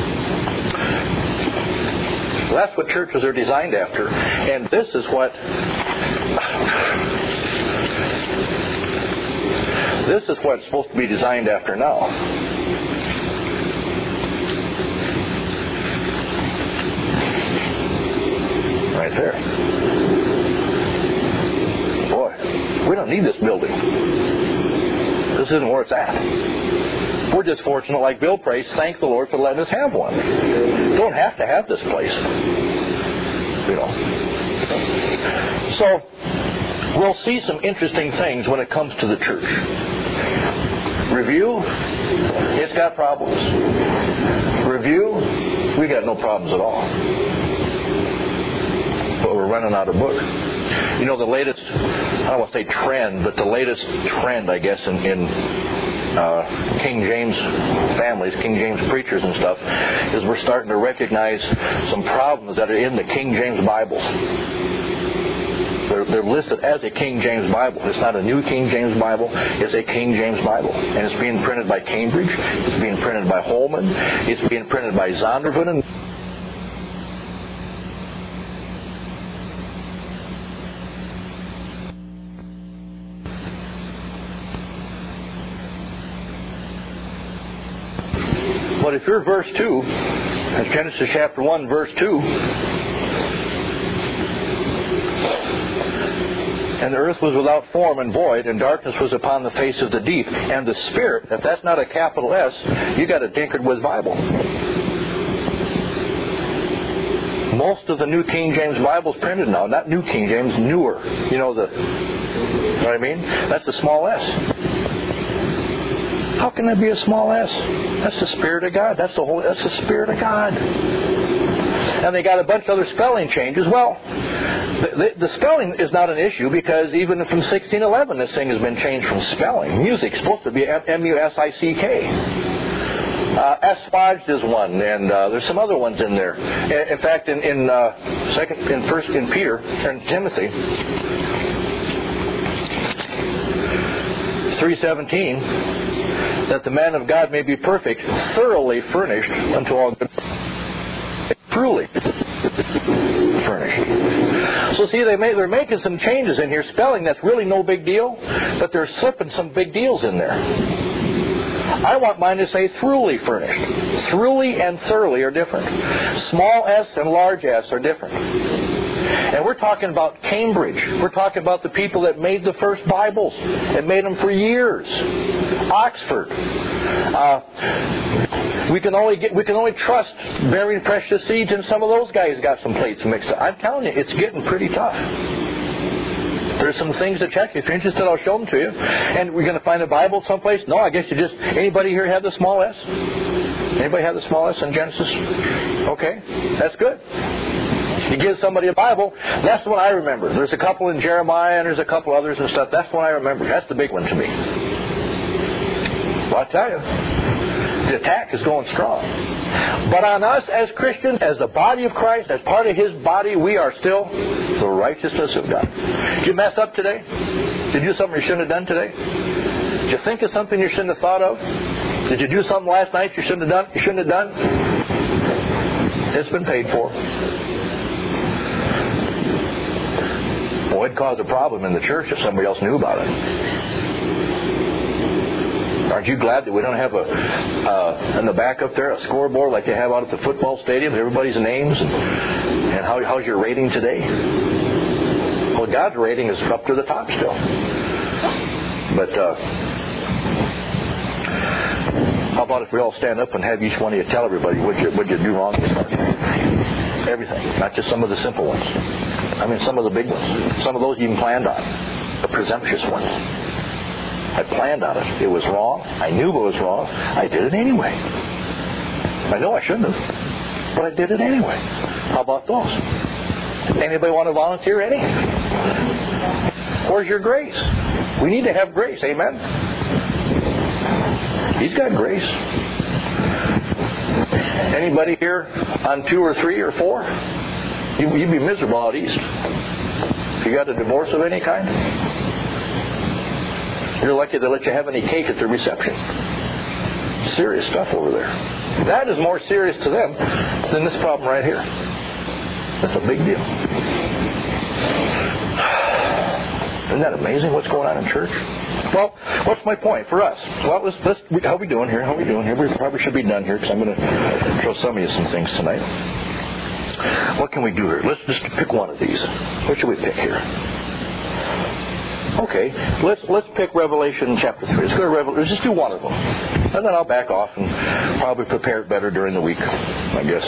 that's what churches are designed after, and this is what. This is what it's supposed to be designed after now. Right there. Boy, we don't need this building. This isn't where it's at. We're just fortunate, like Bill prays, thank the Lord for letting us have one. We don't have to have this place. You know. So, we'll see some interesting things when it comes to the church. Review, it's got problems. Review, we got no problems at all. But we're running out of book. You know, the latest, I don't want to say trend, but the latest trend, I guess, in, in uh, King James families, King James preachers and stuff, is we're starting to recognize some problems that are in the King James Bibles. They're, they're listed as a King James Bible. It's not a New King James Bible. It's a King James Bible. And it's being printed by Cambridge. It's being printed by Holman. It's being printed by Zondervan. But if you're verse two, that's Genesis chapter one, verse two, and the earth was without form and void, and darkness was upon the face of the deep, and the Spirit, if that's not a capital S, you got a Dinkered with Bible. Most of the New King James Bible's printed now, not New King James, newer. You know the, you know what I mean? That's a small S. How can that be a small S? That's the Spirit of God. That's the whole. That's the Spirit of God. And they got a bunch of other spelling changes. Well, the, the, the spelling is not an issue because even from sixteen eleven, this thing has been changed from spelling. Music's supposed to be M U S I C K. Uh, Asphalt is one, and uh, there's some other ones in there. In, in fact, in, in uh, second, in First, in Peter and Timothy, three seventeen. That the man of God may be perfect, thoroughly furnished unto all good. Truly furnished. So see, they may, they're making some changes in here, spelling that's really no big deal, but they're slipping some big deals in there. I want mine to say thoroughly furnished. Thoroughly and thoroughly are different. Small s and large s are different. And we're talking about Cambridge. We're talking about the people that made the first Bibles and made them for years. Oxford. Uh, we can only get, we can only trust burying precious seeds, and some of those guys got some plates mixed up. I'm telling you, it's getting pretty tough. There's some things to check. If you're interested, I'll show them to you. And we're going to find a Bible someplace? No, I guess you just... Anybody here have the small s? Anybody have the small s in Genesis? Okay, that's good. You give somebody a Bible, that's the one I remember. There's a couple in Jeremiah and there's a couple others and stuff. That's the one I remember. That's the big one to me. Well, I tell you, the attack is going strong. But on us as Christians, as the body of Christ, as part of His body, we are still the righteousness of God. Did you mess up today? Did you do something you shouldn't have done today? Did you think of something you shouldn't have thought of? Did you do something last night you shouldn't have done? You shouldn't have done? It's been paid for. Well, it'd cause a problem in the church if somebody else knew about it. Aren't you glad that we don't have a uh, in the back up there a scoreboard like they have out at the football stadium, everybody's names and, and how, how's your rating today? Well, God's rating is up to the top still. But uh, how about if we all stand up and have each one of you tell everybody what you what you do wrong this morning? Everything, not just some of the simple ones. I mean, some of the big ones. Some of those you even planned on. The presumptuous ones. I planned on it. It was wrong. I knew it was wrong. I did it anyway. I know I shouldn't have, but I did it anyway. How about those? Anybody want to volunteer any? Where's your grace? We need to have grace. Amen? He's got grace. Anybody here on two or three or four? You, you'd be miserable out east. If you got a divorce of any kind, you're lucky they let you have any cake at the reception. Serious stuff over there. That is more serious to them than this problem right here. That's a big deal. Isn't that amazing what's going on in church? Well, what's my point for us? Well, let's, let's, how are we doing here? How are we doing here? We probably should be done here because I'm going to show some of you some things tonight. What can we do here? Let's just pick one of these. What should we pick here? Okay, let's let's pick Revelation chapter three. Let's go to Revelation. Let's just do one of them, and then I'll back off and probably prepare it better during the week, I guess.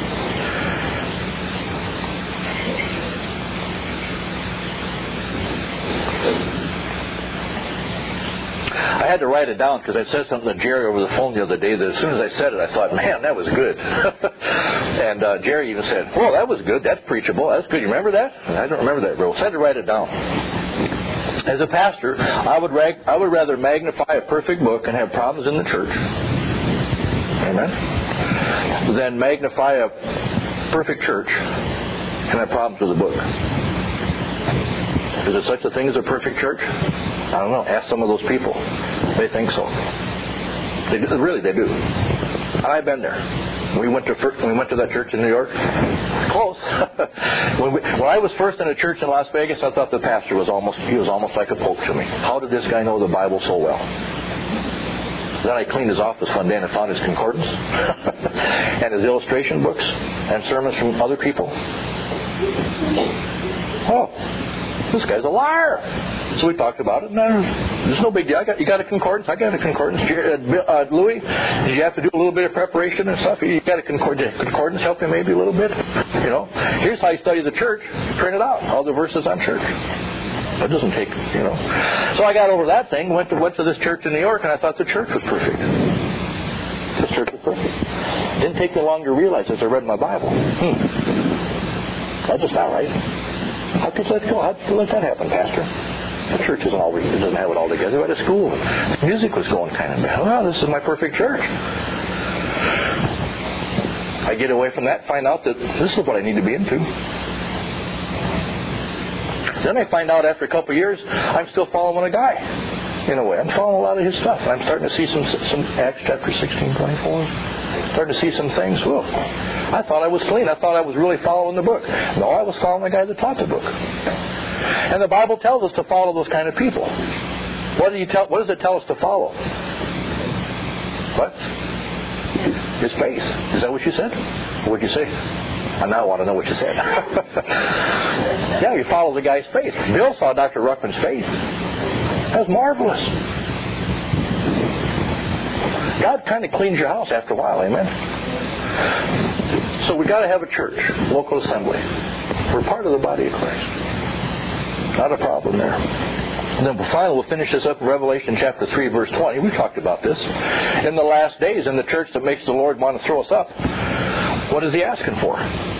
I had to write it down because I said something to Jerry over the phone the other day that as soon as I said it, I thought, man, that was good. and uh, Jerry even said, well, that was good. That's preachable. That's good. You remember that? And I don't remember that, bro. So I had to write it down. As a pastor, I would rag, I would rather magnify a perfect book and have problems in the church, amen, than magnify a perfect church and have problems with the book. Is there such a thing as a perfect church? I don't know. Ask some of those people. They think so. They do, really, they do. And I've been there. We went to when we went to that church in New York. Close. when, we, when I was first in a church in Las Vegas, I thought the pastor was almost he was almost like a pope to me. How did this guy know the Bible so well? Then I cleaned his office one day and I found his concordance and his illustration books and sermons from other people. Oh, this guy's a liar. So we talked about it. No, there's no big deal. I got, you got a concordance? I got a concordance. Uh, Louis, did you have to do a little bit of preparation and stuff? You got a concordance. Concordance help you maybe a little bit? You know, here's how you study the church. Print it out. All the verses on church. That doesn't take, you know. So I got over that thing. Went to went to this church in New York, and I thought the church was perfect. This church was perfect. Didn't take me long to realize as I read my Bible. Hmm. That's just not right. How could that go? How could let that happen, Pastor? The church isn't all, it doesn't have it all together. At a school, the music was going kind of bad. Well, this is my perfect church. I get away from that, find out that this is what I need to be into. Then I find out after a couple of years, I'm still following a guy. In a way, I'm following a lot of his stuff. I'm starting to see some some Acts chapter sixteen, twenty-four. Starting to see some things. Whoa. I thought I was clean. I thought I was really following the book. No, I was following the guy that taught the book. And the Bible tells us to follow those kind of people. What do you tell? What does it tell us to follow? What? His faith. Is that what you said? What did you say? I now want to know what you said. Yeah, you follow the guy's faith. Bill saw Doctor Ruckman's faith. That was marvelous. God kind of cleans your house after a while, amen? So we got to have a church, local assembly. We're part of the body of Christ. Not a problem there. And then finally, we'll finish this up in Revelation chapter three, verse twenty. We talked about this. In the last days, in the church that makes the Lord want to throw us up, what is He asking for?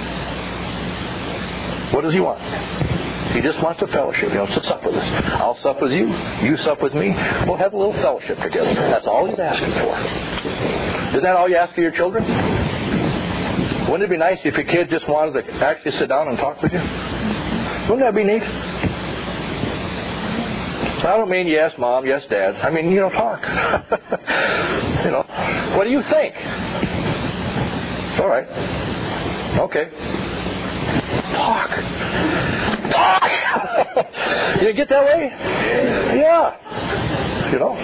What does He want? He just wants a fellowship. He wants to sup with us. I'll sup with you. You sup with me. We'll have a little fellowship together. That's all He's asking for. Isn't that all you ask of your children? Wouldn't it be nice if your kid just wanted to actually sit down and talk with you? Wouldn't that be neat? I don't mean yes, Mom, yes, Dad. I mean, you know, talk. You know, what do you think? All right. Okay. Talk. Talk! You get that way? Yeah. You know?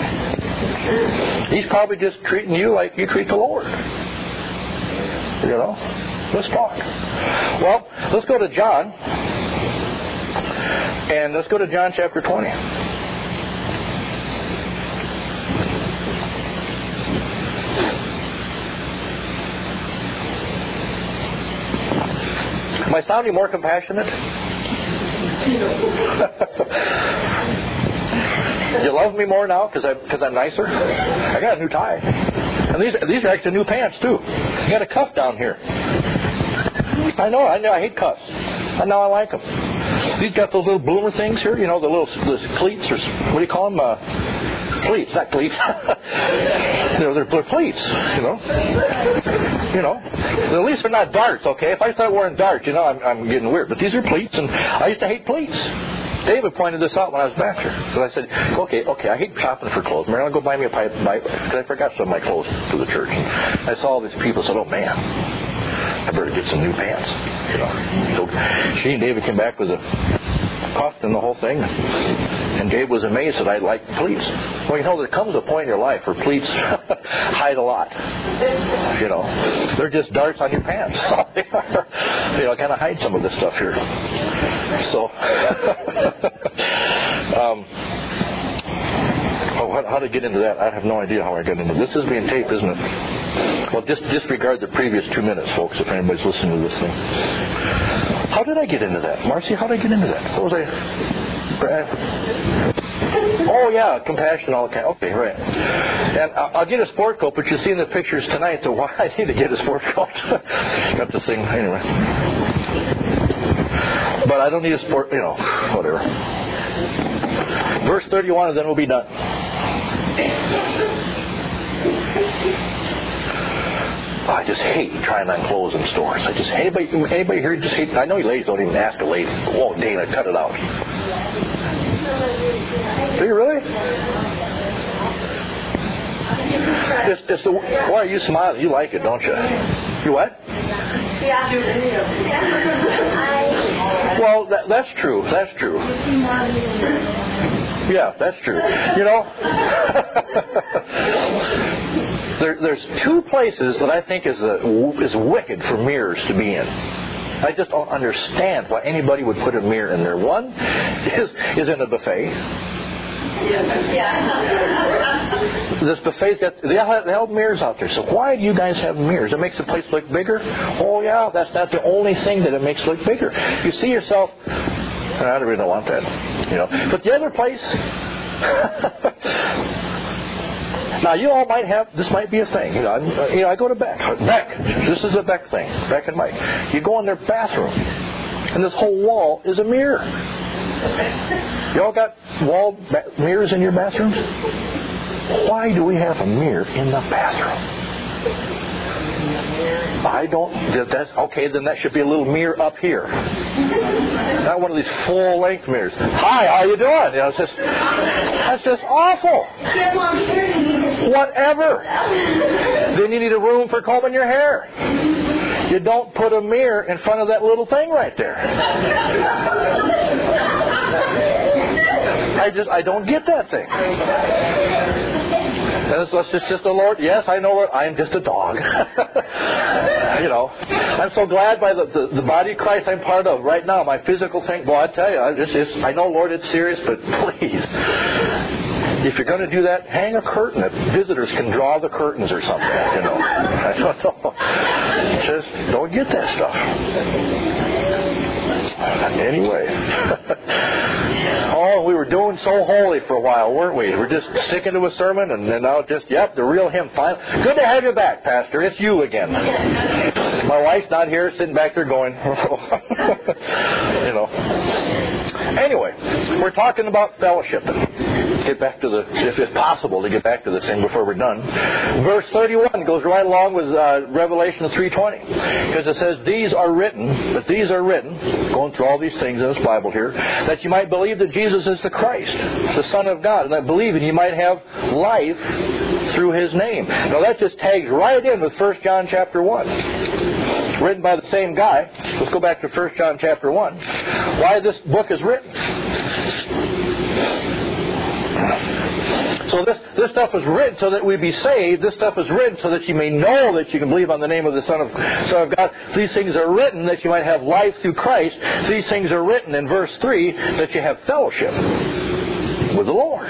He's probably just treating you like you treat the Lord. You know? Let's talk. Well, let's go to John. And let's go to John chapter twenty. Am I sounding more compassionate? You love me more now because I'm, because I'm nicer? I got a new tie. And these these are actually new pants, too. I got a cuff down here. I know, I know, I hate cuffs. And now I like them. These got those little bloomer things here, you know, the little the cleats, or what do you call them? Uh, cleats, not cleats. they're, they're, they're cleats, you know. You know, at least they're not darts, okay? If I start wearing darts, you know, I'm, I'm getting weird. But these are pleats, and I used to hate pleats. David pointed this out when I was back here. So I said, okay, okay, I hate shopping for clothes. Mary, I'll go buy me a pipe, because I forgot some of my clothes to the church. And I saw all these people, said, oh, man, I better get some new pants. You know, so she and David came back with a puffed and the whole thing. And Gabe was amazed that I liked pleats. Well, you know, there comes a point in your life where pleats hide a lot. You know, they're just darts on your pants. You know, kind of hide some of this stuff here. So, um, oh, how, how to get into that? I have no idea how I got into this. This is being taped, isn't it? Well, just disregard the previous two minutes, folks, if anybody's listening to this thing. How did I get into that? Marcy, how did I get into that? What was I... Oh, yeah, compassion, all kind. Okay, right. And I'll get a sport coat, but you see in the pictures tonight the why I need to get a sport coat. Got this thing, anyway. But I don't need a sport, you know, whatever. Verse thirty-one, and then we'll be done. I just hate trying on clothes in stores. I just anybody anybody here just hate. I know you ladies don't even ask a lady. Oh, Dana, cut it out. Do you really? It's, it's the, why are you smiling? You like it, don't you? You what? Yeah. Well, that, that's true. That's true. Yeah, that's true. You know, there, there's two places that I think is a, is wicked for mirrors to be in. I just don't understand why anybody would put a mirror in there. One is is in a buffet. This buffet's got they have, they have mirrors out there. So why do you guys have mirrors? It makes the place look bigger. Oh yeah, that's not the only thing that it makes look bigger. You see yourself. I really don't want that, you know. But the other place. Now, you all might have, this might be a thing. You know, I'm, you know, I go to Beck. Beck. This is a Beck thing. Beck and Mike. You go in their bathroom, and this whole wall is a mirror. You all got wall ba- mirrors in your bathrooms? Why do we have a mirror in the bathroom? I don't, that's, okay, then that should be a little mirror up here. Not one of these full-length mirrors. Hi, how you doing? You know, it's just, that's just awful. Whatever. Then you need a room for combing your hair. You don't put a mirror in front of that little thing right there. I just, I don't get that thing. And it's just, just the Lord. Yes, I know I am just a dog. You know, I'm so glad by the, the, the body of Christ I'm part of right now. My physical thing, boy, I tell you, I just, just I know, Lord, it's serious, but please, if you're going to do that, hang a curtain that visitors can draw the curtains or something. You know, I don't know. Just don't get that stuff. Anyway. Oh, we were doing so holy for a while, weren't we? We're just sticking to a sermon, and then now just, yep, the real hymn. Fine. Good to have you back, Pastor. It's you again. My wife's not here, sitting back there going, you know. Anyway, we're talking about fellowship. Get back to the, if it's possible, to get back to this thing before we're done. Verse thirty-one goes right along with uh, Revelation three twenty, because it says, "These are written, but these are written," going through all these things in this Bible here, "that you might believe that Jesus is the Christ, the Son of God, and that believing you might have life through His name." Now that just tags right in with First John chapter one. Written by the same guy. Let's go back to First John chapter one. Why this book is written. So this, this stuff is written so that we be saved. This stuff is written so that you may know that you can believe on the name of the Son of, Son of God. These things are written that you might have life through Christ. These things are written in verse three that you have fellowship with the Lord.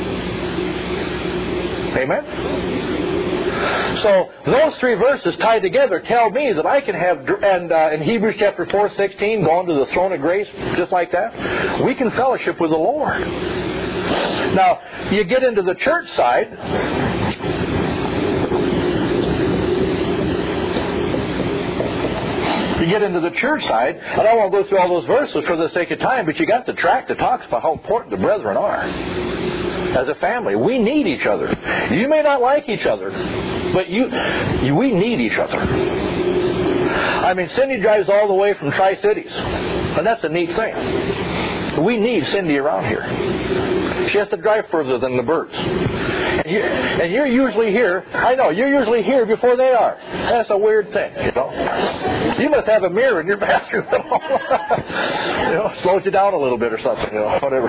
Amen? So those three verses tied together tell me that I can have, and uh, in Hebrews chapter four sixteen, going to the throne of grace just like that, we can fellowship with the Lord. Now, you get into the church side, you get into the church side, and I won't go through all those verses for the sake of time, but you got the tract that talks about how important the brethren are. As a family, we need each other. You may not like each other, but you, you we need each other. I mean, Cindy drives all the way from Tri-Cities, and that's a neat thing. We need Cindy around here. She has to drive further than the birds. And you, and you're usually here. I know, you're usually here before they are. That's a weird thing, you know. You must have a mirror in your bathroom. You know, slows you down a little bit or something, you know, whatever.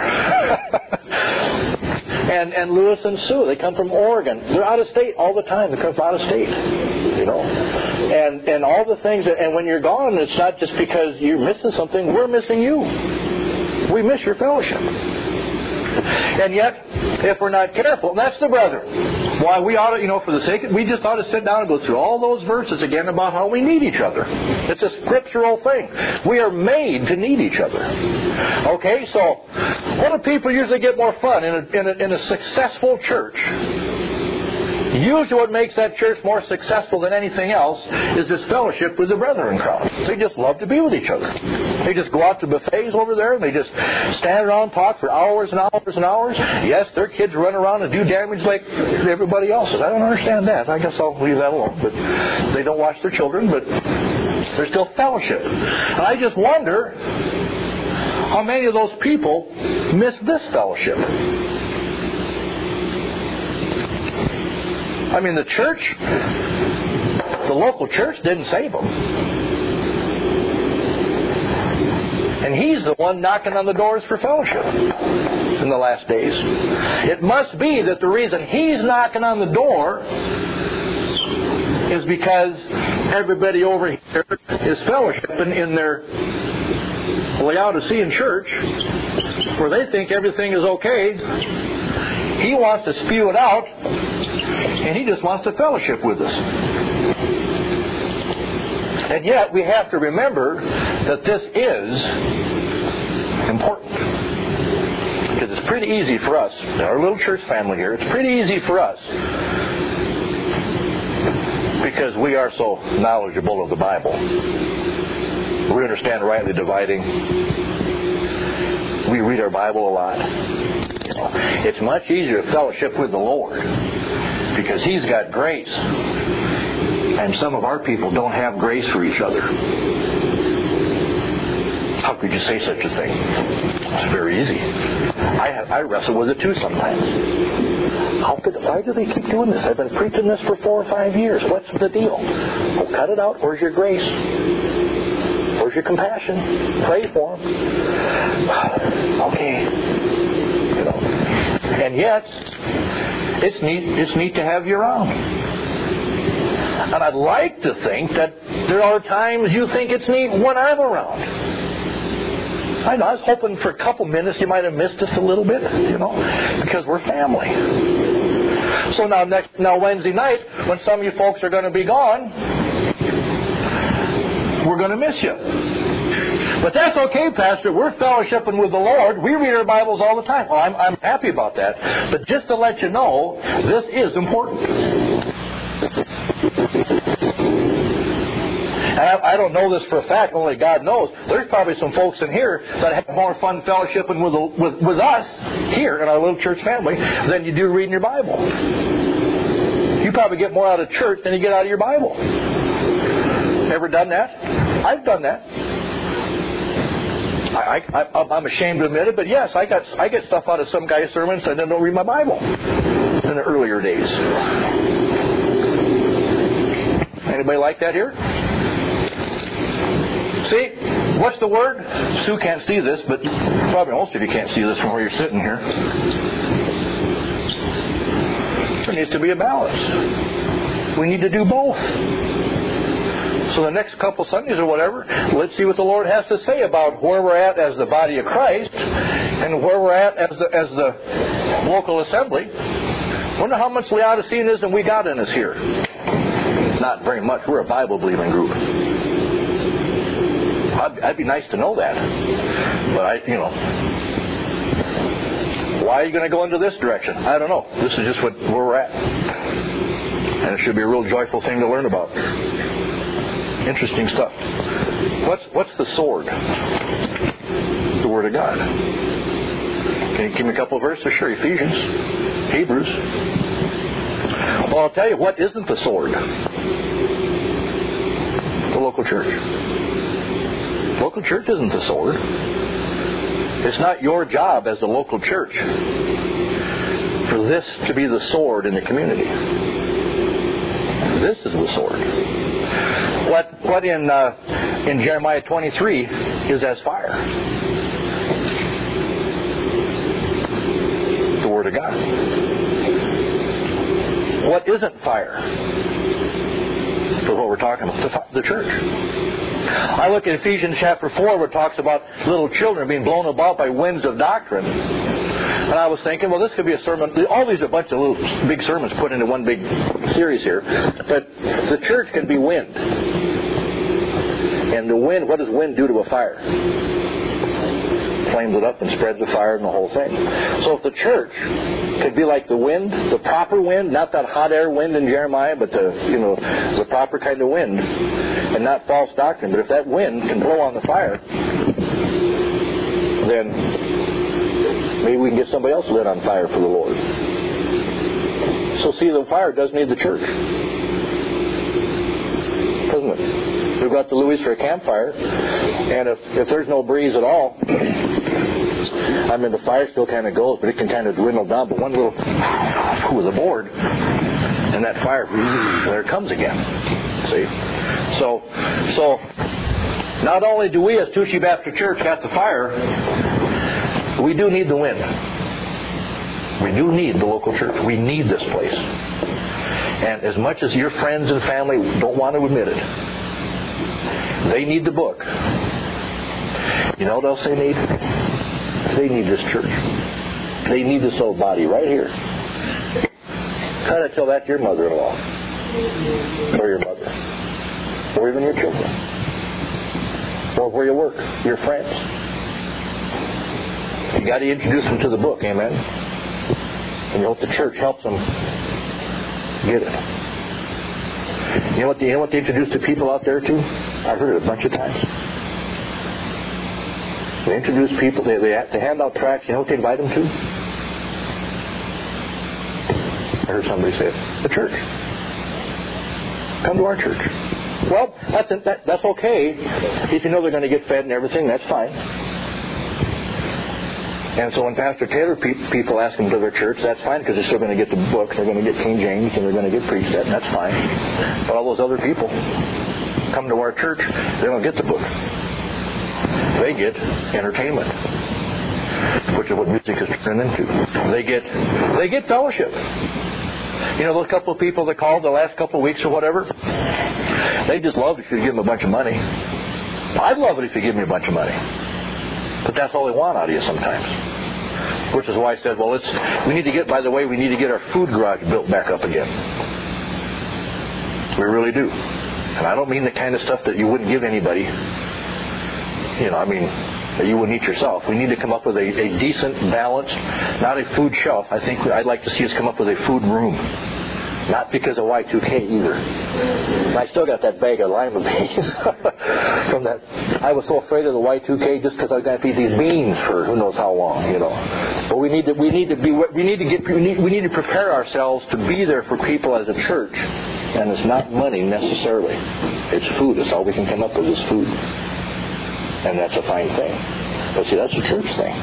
and and Lewis and Sue, they come from Oregon. They're out of state all the time. They come from out of state, you know. And and all the things, that, and when you're gone, it's not just because you're missing something. We're missing you. We miss your fellowship. And yet, if we're not careful, and that's the brethren. Why we ought to, you know, for the sake of, we just ought to sit down and go through all those verses again about how we need each other. It's a scriptural thing. We are made to need each other. Okay, so what do people usually get more fun in a, in a, in a successful church? Usually what makes that church more successful than anything else is this fellowship with the brethren crowd. They just love to be with each other. They just go out to buffets over there and they just stand around and talk for hours and hours and hours. Yes, their kids run around and do damage like everybody else's. I don't understand that. I guess I'll leave that alone. But they don't watch their children, but there's still fellowship. And I just wonder how many of those people miss this fellowship. I mean, the church, the local church didn't save them. And he's the one knocking on the doors for fellowship in the last days. It must be that the reason he's knocking on the door is because everybody over here is fellowshipping in their Laodicean church where they think everything is okay. He wants to spew it out. And he just wants to fellowship with us. And yet, we have to remember that this is important. Because it's pretty easy for us, our little church family here, it's pretty easy for us, because we are so knowledgeable of the Bible. We understand rightly dividing. We read our Bible a lot. You know, it's much easier to fellowship with the Lord, because He's got grace. And some of our people don't have grace for each other. How could you say such a thing? It's very easy. I have, I wrestle with it too sometimes. How could, why do they keep doing this? I've been preaching this for four or five years. What's the deal? Well, cut it out. Where's your grace? Where's your compassion? Pray for them. Okay. You know. And yet, it's neat, it's neat to have you around. And I'd like to think that there are times you think it's neat when I'm around. I know, I was hoping for a couple minutes you might have missed us a little bit, you know, because we're family. So now next, now Wednesday night, when some of you folks are going to be gone, we're going to miss you. But that's okay, Pastor. We're fellowshipping with the Lord. We read our Bibles all the time. Oh, I'm, I'm happy about that. But just to let you know, this is important. I, I don't know this for a fact. Only God knows. There's probably some folks in here that have more fun fellowshipping with, with, with us here in our little church family than you do reading your Bible. You probably get more out of church than you get out of your Bible. Ever done that? I've done that. I, I, I'm ashamed to admit it, but yes, I got I get stuff out of some guy's sermons and then don't read my Bible in the earlier days. Anybody like that here? See, what's the word? Sue can't see this, but probably most of you can't see this from where you're sitting here. There needs to be a balance. We need to do both. So the next couple Sundays or whatever, let's see what the Lord has to say about where we're at as the body of Christ and where we're at as the, as the local assembly. Wonder how much Laodiceanism we got in us here. Not very much. We're a Bible-believing group. I'd, I'd be nice to know that. But I, you know, why are you going to go into this direction? I don't know. This is just what, where we're at. And it should be a real joyful thing to learn about. Interesting stuff. What's what's the sword? The Word of God. Can you give me a couple of verses? Sure. Ephesians, Hebrews. Well, I'll tell you what isn't the sword. The local church. Local church isn't the sword. It's not your job as the local church for this to be the sword in the community. This is the sword. What what in uh, in Jeremiah twenty-three is as fire. The Word of God. What isn't fire? For what we're talking about, the, the church. I look at Ephesians chapter four where it talks about little children being blown about by winds of doctrine. And I was thinking, well, this could be a sermon. All these are a bunch of little big sermons put into one big series here. But the church can be wind. And the wind, what does wind do to a fire? Flames it up and spreads the fire and the whole thing. So if the church could be like the wind, the proper wind, not that hot air wind in Jeremiah, but the, you know, the proper kind of wind, and not false doctrine, but if that wind can blow on the fire, then maybe we can get somebody else lit on fire for the Lord. So see, the fire does need the church. Doesn't it? We've got the Louis for a campfire, and if, if there's no breeze at all, I mean, the fire still kind of goes, but it can kind of dwindle down. But one little with a board, and that fire, there it comes again. See? So, so not only do we as Touchy Baptist Church got the fire, we do need the wind. We do need the local church. We need this place. And as much as your friends and family don't want to admit it, they need the book. You know what else they need? They need this church. They need this old body right here. Try to tell that to your mother-in-law. Or your mother. Or even your children. Or where you work. Your friends. You got to introduce them to the book. Amen? And you hope the church helps them get it. You know what they, you know what they introduce to people out there too? I've heard it a bunch of times. They introduce people, they, they, they hand out tracts. You know what they invite them to? I heard somebody say it. The church. Come to our church. Well, that's that, that's okay. If you know they're going to get fed and everything, that's fine. And so when Pastor Taylor pe- people ask them to their church, that's fine because they're still going to get the book. They're going to get King James and they're going to get preached at, and that's fine. But all those other people come to our church, they don't get the book. They get entertainment, which is what music is turned into. They get they get fellowship. You know those couple of people that called the last couple of weeks or whatever? They just love it if you give them a bunch of money. I'd love it if you give me a bunch of money. But that's all they want out of you sometimes. Which is why I said, well, let's, we need to get, by the way, we need to get our food garage built back up again. We really do. And I don't mean the kind of stuff that you wouldn't give anybody. You know, I mean, that you wouldn't eat yourself. We need to come up with a, a decent, balanced, not a food shelf. I think I'd like to see us come up with a food room. Not because of Y two K either. And I still got that bag of lima beans from that. I was so afraid of the Y two K just because I was going to feed these beans for who knows how long, you know. But we need to we need to be we need to get we need, we need to prepare ourselves to be there for people as a church. And it's not money necessarily. It's food. It's all we can come up with is food. And that's a fine thing. But see, that's a church thing.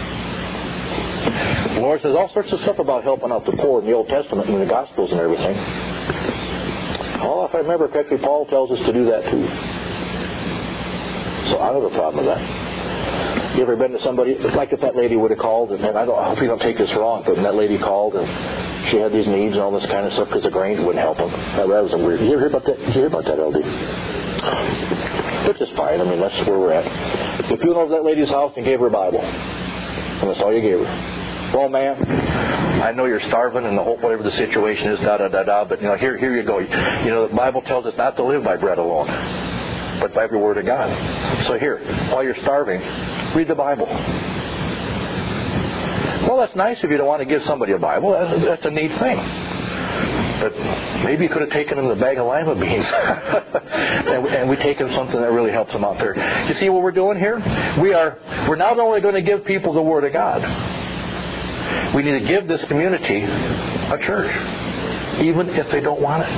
The Lord says all sorts of stuff about helping out the poor in the Old Testament and in the Gospels and everything. Oh, if I remember correctly, Paul tells us to do that too. So I don't have a problem with that. You ever been to somebody, like if that lady would have called, and I, don't, I hope you don't take this wrong, but when that lady called and she had these needs and all this kind of stuff because the Grange wouldn't help them. That, that was weird. Did you hear about that? Did you hear about that, L D? Which is fine. I mean, that's where we're at. If you went over to that lady's house and gave her a Bible, and that's all you gave her. Well, man, I know you're starving and the whole whatever the situation is, da da da da. But you know, here here you go. You know, the Bible tells us not to live by bread alone, but by every word of God. So here, while you're starving, read the Bible. Well, that's nice if you don't want to give somebody a Bible. That's, that's a neat thing. But maybe you could have taken them the bag of lima beans and, we, and we take them something that really helps them out there. You see what we're doing here? We are, we're not only going to give people the Word of God, we need to give this community a church, even if they don't want it.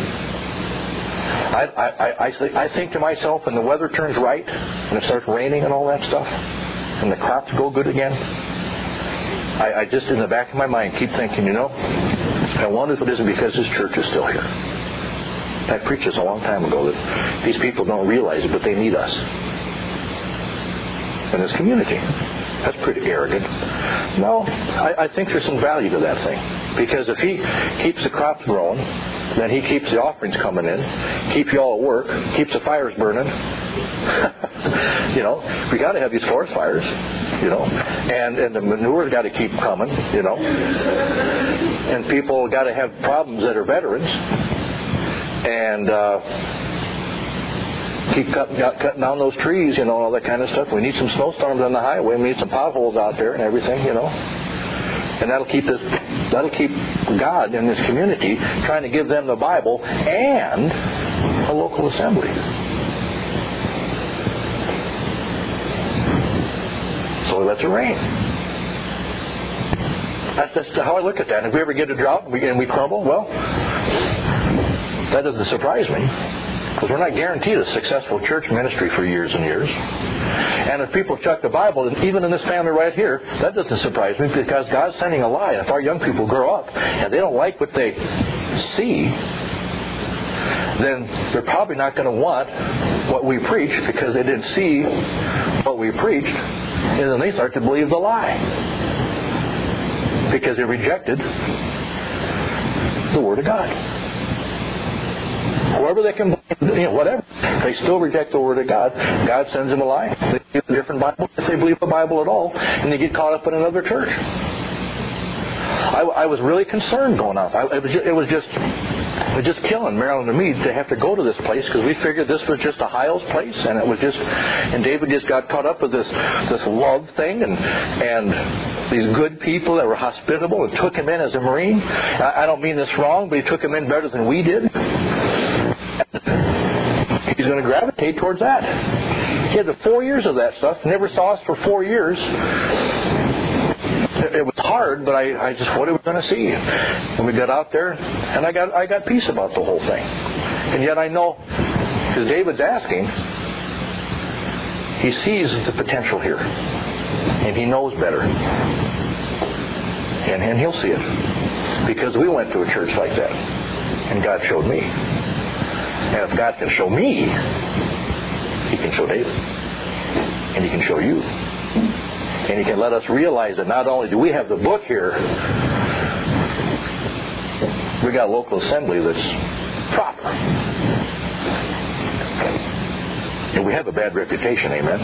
I, I, I, I think to myself, when the weather turns right, and it starts raining and all that stuff, and the crops go good again, I, I just, in the back of my mind, keep thinking, you know, I wonder if it isn't because this church is still here. I preached this a long time ago, that these people don't realize it, but they need us in this community. That's pretty arrogant. No, I, I think there's some value to that thing. Because if he keeps the crops growing, then he keeps the offerings coming in, keeps you all at work, keeps the fires burning. You know, we got to have these forest fires, you know, and, and the manure's got to keep coming, you know. And people got to have problems that are veterans. And uh, keep cutting, cutting down those trees, you know, all that kind of stuff. We need some snowstorms on the highway. We need some potholes out there and everything, you know. And that'll keep this, that'll keep God in this community trying to give them the Bible and a local assembly. So he lets it rain. That's, that's how I look at that. And if we ever get a drought and we, and we crumble, well, that doesn't surprise me, because we're not guaranteed a successful church ministry for years and years. And if people chuck the Bible, and even in this family right here, that doesn't surprise me, because God's sending a lie. If our young people grow up and they don't like what they see, then they're probably not going to want what we preach, because they didn't see what we preached, and then they start to believe the lie, because they rejected the Word of God. Whoever they can, you know, whatever, they still reject the Word of God. God sends them a lie. They believe a different Bible, if they believe the Bible at all, and they get caught up in another church. I, I was really concerned going off. I, it was just, it was just, it was just killing Marilyn and me to have to go to this place, because we figured this was just a Hiles place, and it was just, and David just got caught up with this this love thing, and and these good people that were hospitable and took him in as a Marine. I, I don't mean this wrong, but he took him in better than we did. He's going to gravitate towards that. He had the four years of that stuff. Never saw us for four years. It, it was hard, but I, I just, what are we going to see? And we got out there, and I got I got peace about the whole thing. And yet I know, because David's asking, he sees the potential here, and he knows better, and and he'll see it, because we went to a church like that, and God showed me. And if God can show me, He can show David. And He can show you. And He can let us realize that not only do we have the book here, we got a local assembly that's proper. And we have a bad reputation, amen?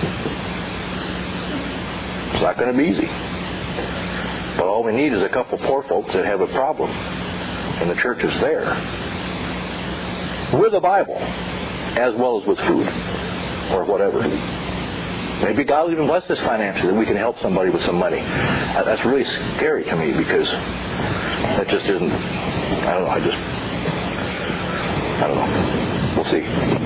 It's not going to be easy. But all we need is a couple poor folks that have a problem. And the church is there. With the Bible, as well as with food, or whatever. Maybe God will even bless us financially, and we can help somebody with some money. That's really scary to me, because that just isn't, I don't know, I just, I don't know. We'll see.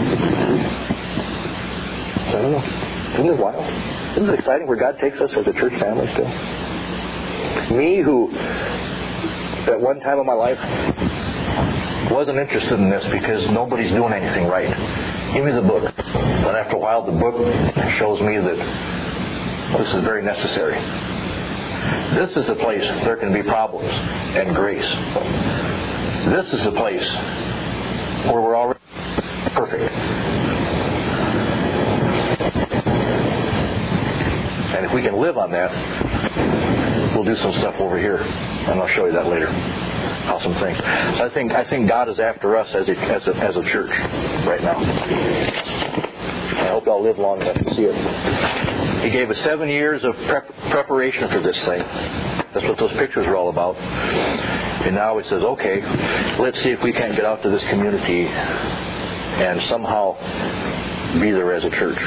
So I don't know. Isn't it wild? Isn't it exciting where God takes us as a church family still? Me, who, at one time of my life, wasn't interested in this because nobody's doing anything right. Give me the book. But after a while, the book shows me that this is very necessary. This is the place there can be problems and grace. This is the place where we're already perfect. And if we can live on that, we'll do some stuff over here. And I'll show you that later. Awesome things. So I think I think God is after us as a, as a as a church right now. I hope I'll live long enough to see it. He gave us seven years of prep, preparation for this thing. That's what those pictures are all about. And now He says, okay, let's see if we can't get out to this community and somehow be there as a church.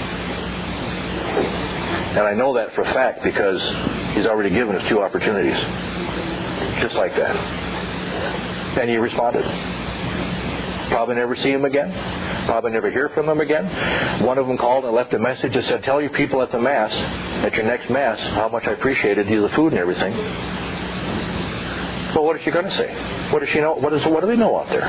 And I know that for a fact, because He's already given us two opportunities. Just like that. And He responded. Probably never see Him again. Probably never hear from Him again. One of them called and left a message that said, tell your people at the Mass, at your next Mass, how much I appreciated you, the food and everything. Well, what is she going to say? What does she know? What, is, what do they know out there?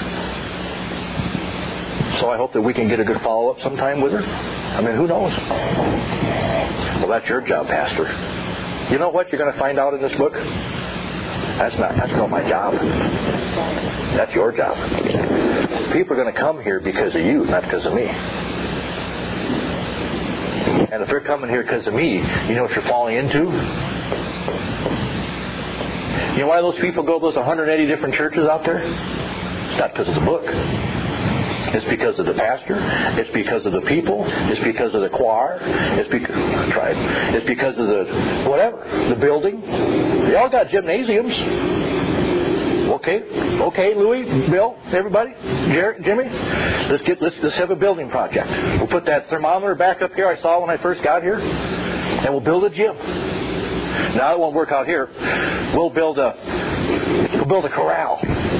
So I hope that we can get a good follow-up sometime with her. I mean, who knows? Well, that's your job, Pastor. You know what you're going to find out in this book? That's not, that's not my job. That's your job. People are going to come here because of you, not because of me. And if they're coming here because of me, you know what you're falling into? You know why those people go to those one hundred eighty different churches out there? It's not because of the book. It's because of the pastor. It's because of the people. It's because of the choir. It's because tried. It's because of the whatever, the building. They all got gymnasiums. Okay, okay, Louis, Bill, everybody, Jared, Jimmy, let's get let's let's have a building project. We'll put that thermometer back up here I saw when I first got here, and we'll build a gym. Now it won't work out here. We'll build a we'll build a corral.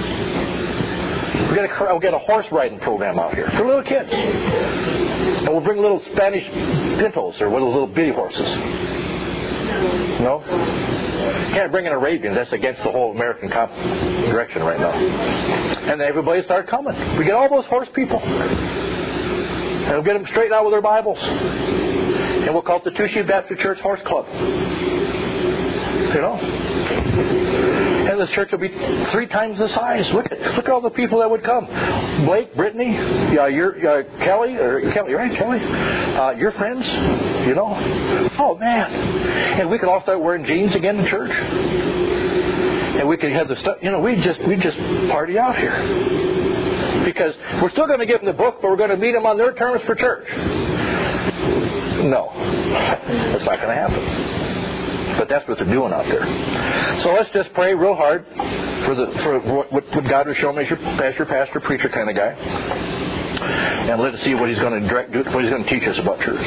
We got a we'll get a horse riding program out here for little kids, and we'll bring little Spanish pintos or little little bitty horses. No, can't bring in Arabians. That's against the whole American comp- direction right now. And everybody started coming. We get all those horse people, and we'll get them straightened out with their Bibles, and we'll call it the Two Sheep Baptist Church Horse Club. You know. And this church will be three times the size. Look at look at all the people that would come. Blake, Brittany, uh, your uh, Kelly, or Kelly, right, Kelly? Uh, your friends, you know. Oh man! And we could all start wearing jeans again in church. And we could have the stuff. You know, we just we just party out here because we're still going to give them the book, but we're going to meet them on their terms for church. No, that's not going to happen. But that's what they're doing out there. So let's just pray real hard for the for what, what God was showing me as your pastor, pastor, preacher kind of guy, and let's see what He's going to direct, what He's going to teach us about church.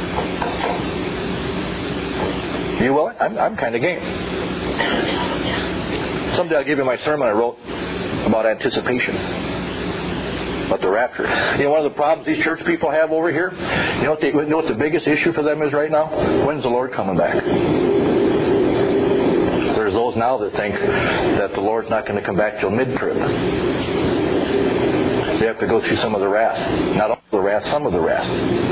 You will? I'm I'm kind of game. Someday I'll give you my sermon I wrote about anticipation, about the rapture. You know, one of the problems these church people have over here. You know what? They, you know what the biggest issue for them is right now? When's the Lord coming back? There's those now that think that the Lord's not going to come back till mid-trib. They have to go through some of the wrath. Not all the wrath, some of the wrath.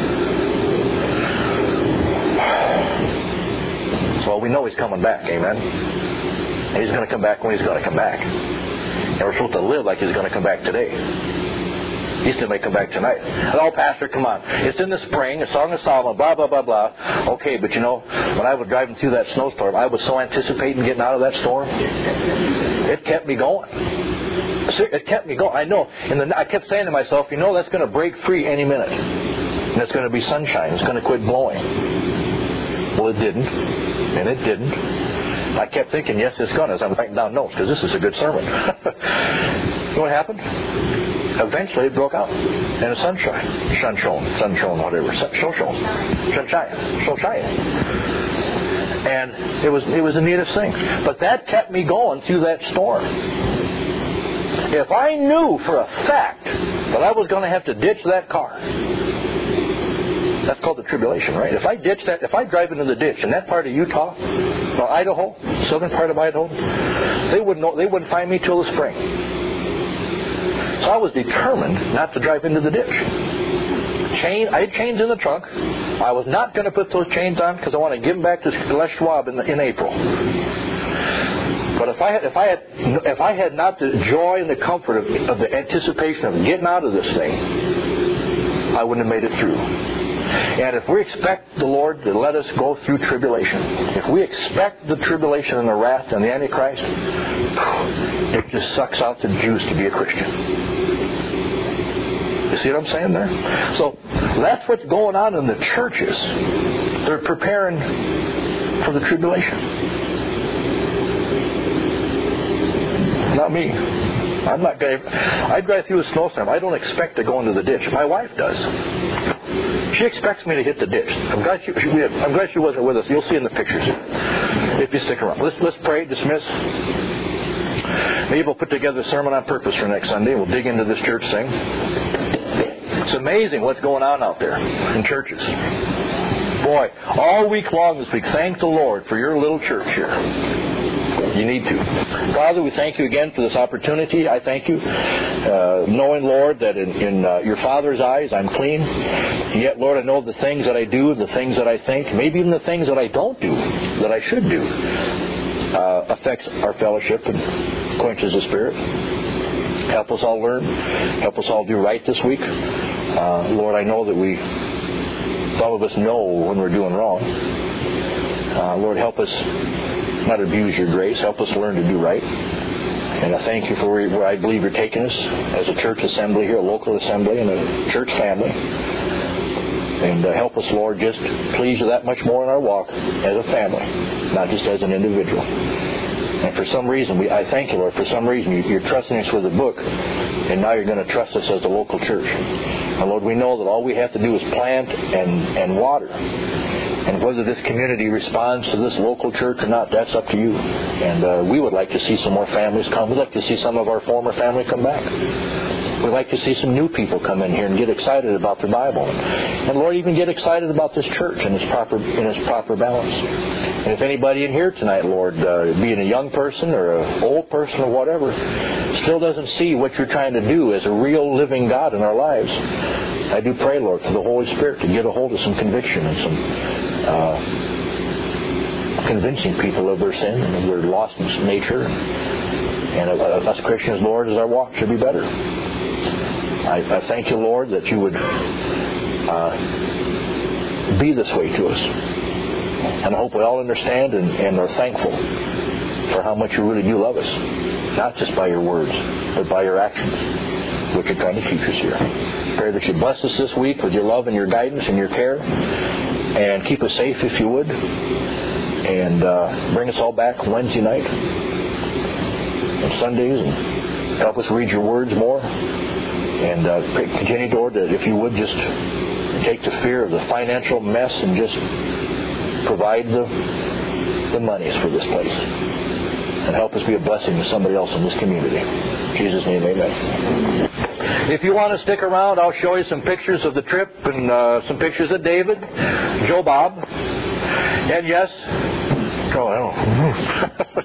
So we know He's coming back, amen? And He's going to come back when He's going to come back. And we're supposed to live like He's going to come back today. He still may come back tonight. Oh, Pastor, come on. It's in the spring, a Song of Solomon, blah, blah, blah, blah. Okay, but you know, when I was driving through that snowstorm, I was so anticipating getting out of that storm. It kept me going. It kept me going. I know. And then I kept saying to myself, you know, that's going to break free any minute. And it's going to be sunshine. It's going to quit blowing. Well, it didn't. And it didn't. I kept thinking, yes, it's going to, as I'm writing down notes, because this is a good sermon. You know what happened? Eventually it broke out. And the sunshine. Sun shone. Sun shone, whatever. Sun shone. Sunshine. Sunshine. And it was it was the neatest thing. But that kept me going through that storm. If I knew for a fact that I was going to have to ditch that car, that's called the tribulation, right? If I ditch that, if I drive into the ditch in that part of Utah, or Idaho, southern part of Idaho, they wouldn't know, they wouldn't find me till the spring. So I was determined not to drive into the ditch. Chain, I had chains in the trunk. I was not going to put those chains on because I want to give them back to Les Schwab in, the, in April. But if I had, if I had, if I had not the joy and the comfort of, of the anticipation of getting out of this thing, I wouldn't have made it through. And if we expect the Lord to let us go through tribulation, if we expect the tribulation and the wrath and the Antichrist, it just sucks out the juice to be a Christian. You see what I'm saying there? So that's what's going on in the churches. They're preparing for the tribulation. Not me. I'm not going to... I drive through a snowstorm. I don't expect to go into the ditch. My wife does. She expects me to hit the ditch. I'm glad she, I'm glad she wasn't with us. You'll see in the pictures if you stick around. Let's, let's pray, dismiss. Maybe we'll put together a sermon on purpose for next Sunday. We'll dig into this church thing. It's amazing what's going on out there in churches. Boy, all week long this week, thank the Lord for your little church here. You need to. Father, we thank you again for this opportunity. I thank you, uh, knowing, Lord, that in, in uh, your Father's eyes I'm clean. Yet, Lord, I know the things that I do, the things that I think, maybe even the things that I don't do, that I should do, uh, affects our fellowship and quenches the Spirit. Help us all learn. Help us all do right this week. Uh, Lord, I know that we, some of us know when we're doing wrong. Uh, Lord, help us not abuse your grace. Help us learn to do right. And I thank you for where, where I believe you're taking us as a church assembly here, a local assembly, and a church family. And uh, help us, Lord, just please you that much more in our walk as a family, not just as an individual. And for some reason, we, I thank you, Lord, for some reason you, you're trusting us with a book, and now you're going to trust us as a local church. And Lord, we know that all we have to do is plant and, and water. And whether this community responds to this local church or not, that's up to you. And uh, we would like to see some more families come. We'd like to see some of our former family come back. We'd like to see some new people come in here and get excited about the Bible. And Lord, even get excited about this church in its proper in its proper balance. And if anybody in here tonight, Lord, uh, being a young person or an old person or whatever, still doesn't see what you're trying to do as a real living God in our lives, I do pray, Lord, for the Holy Spirit to get a hold of some conviction and some uh, convincing people of their sin and of their lost nature. And uh, us Christians, Lord, as our walk should be better. I, I thank you, Lord, that you would uh, be this way to us. And I hope we all understand and, and are thankful for how much you really do love us. Not just by your words, but by your actions, which you're trying to teach us here. Pray that you bless us this week with your love and your guidance and your care. And keep us safe if you would. And uh, bring us all back Wednesday night and Sundays. And help us read your words more. And uh, continue, Lord, that if you would just take the fear of the financial mess and just provide the, the monies for this place. And help us be a blessing to somebody else in this community. In Jesus' name, amen. If you want to stick around, I'll show you some pictures of the trip and uh, some pictures of David, Joe Bob, and yes, oh, I don't know.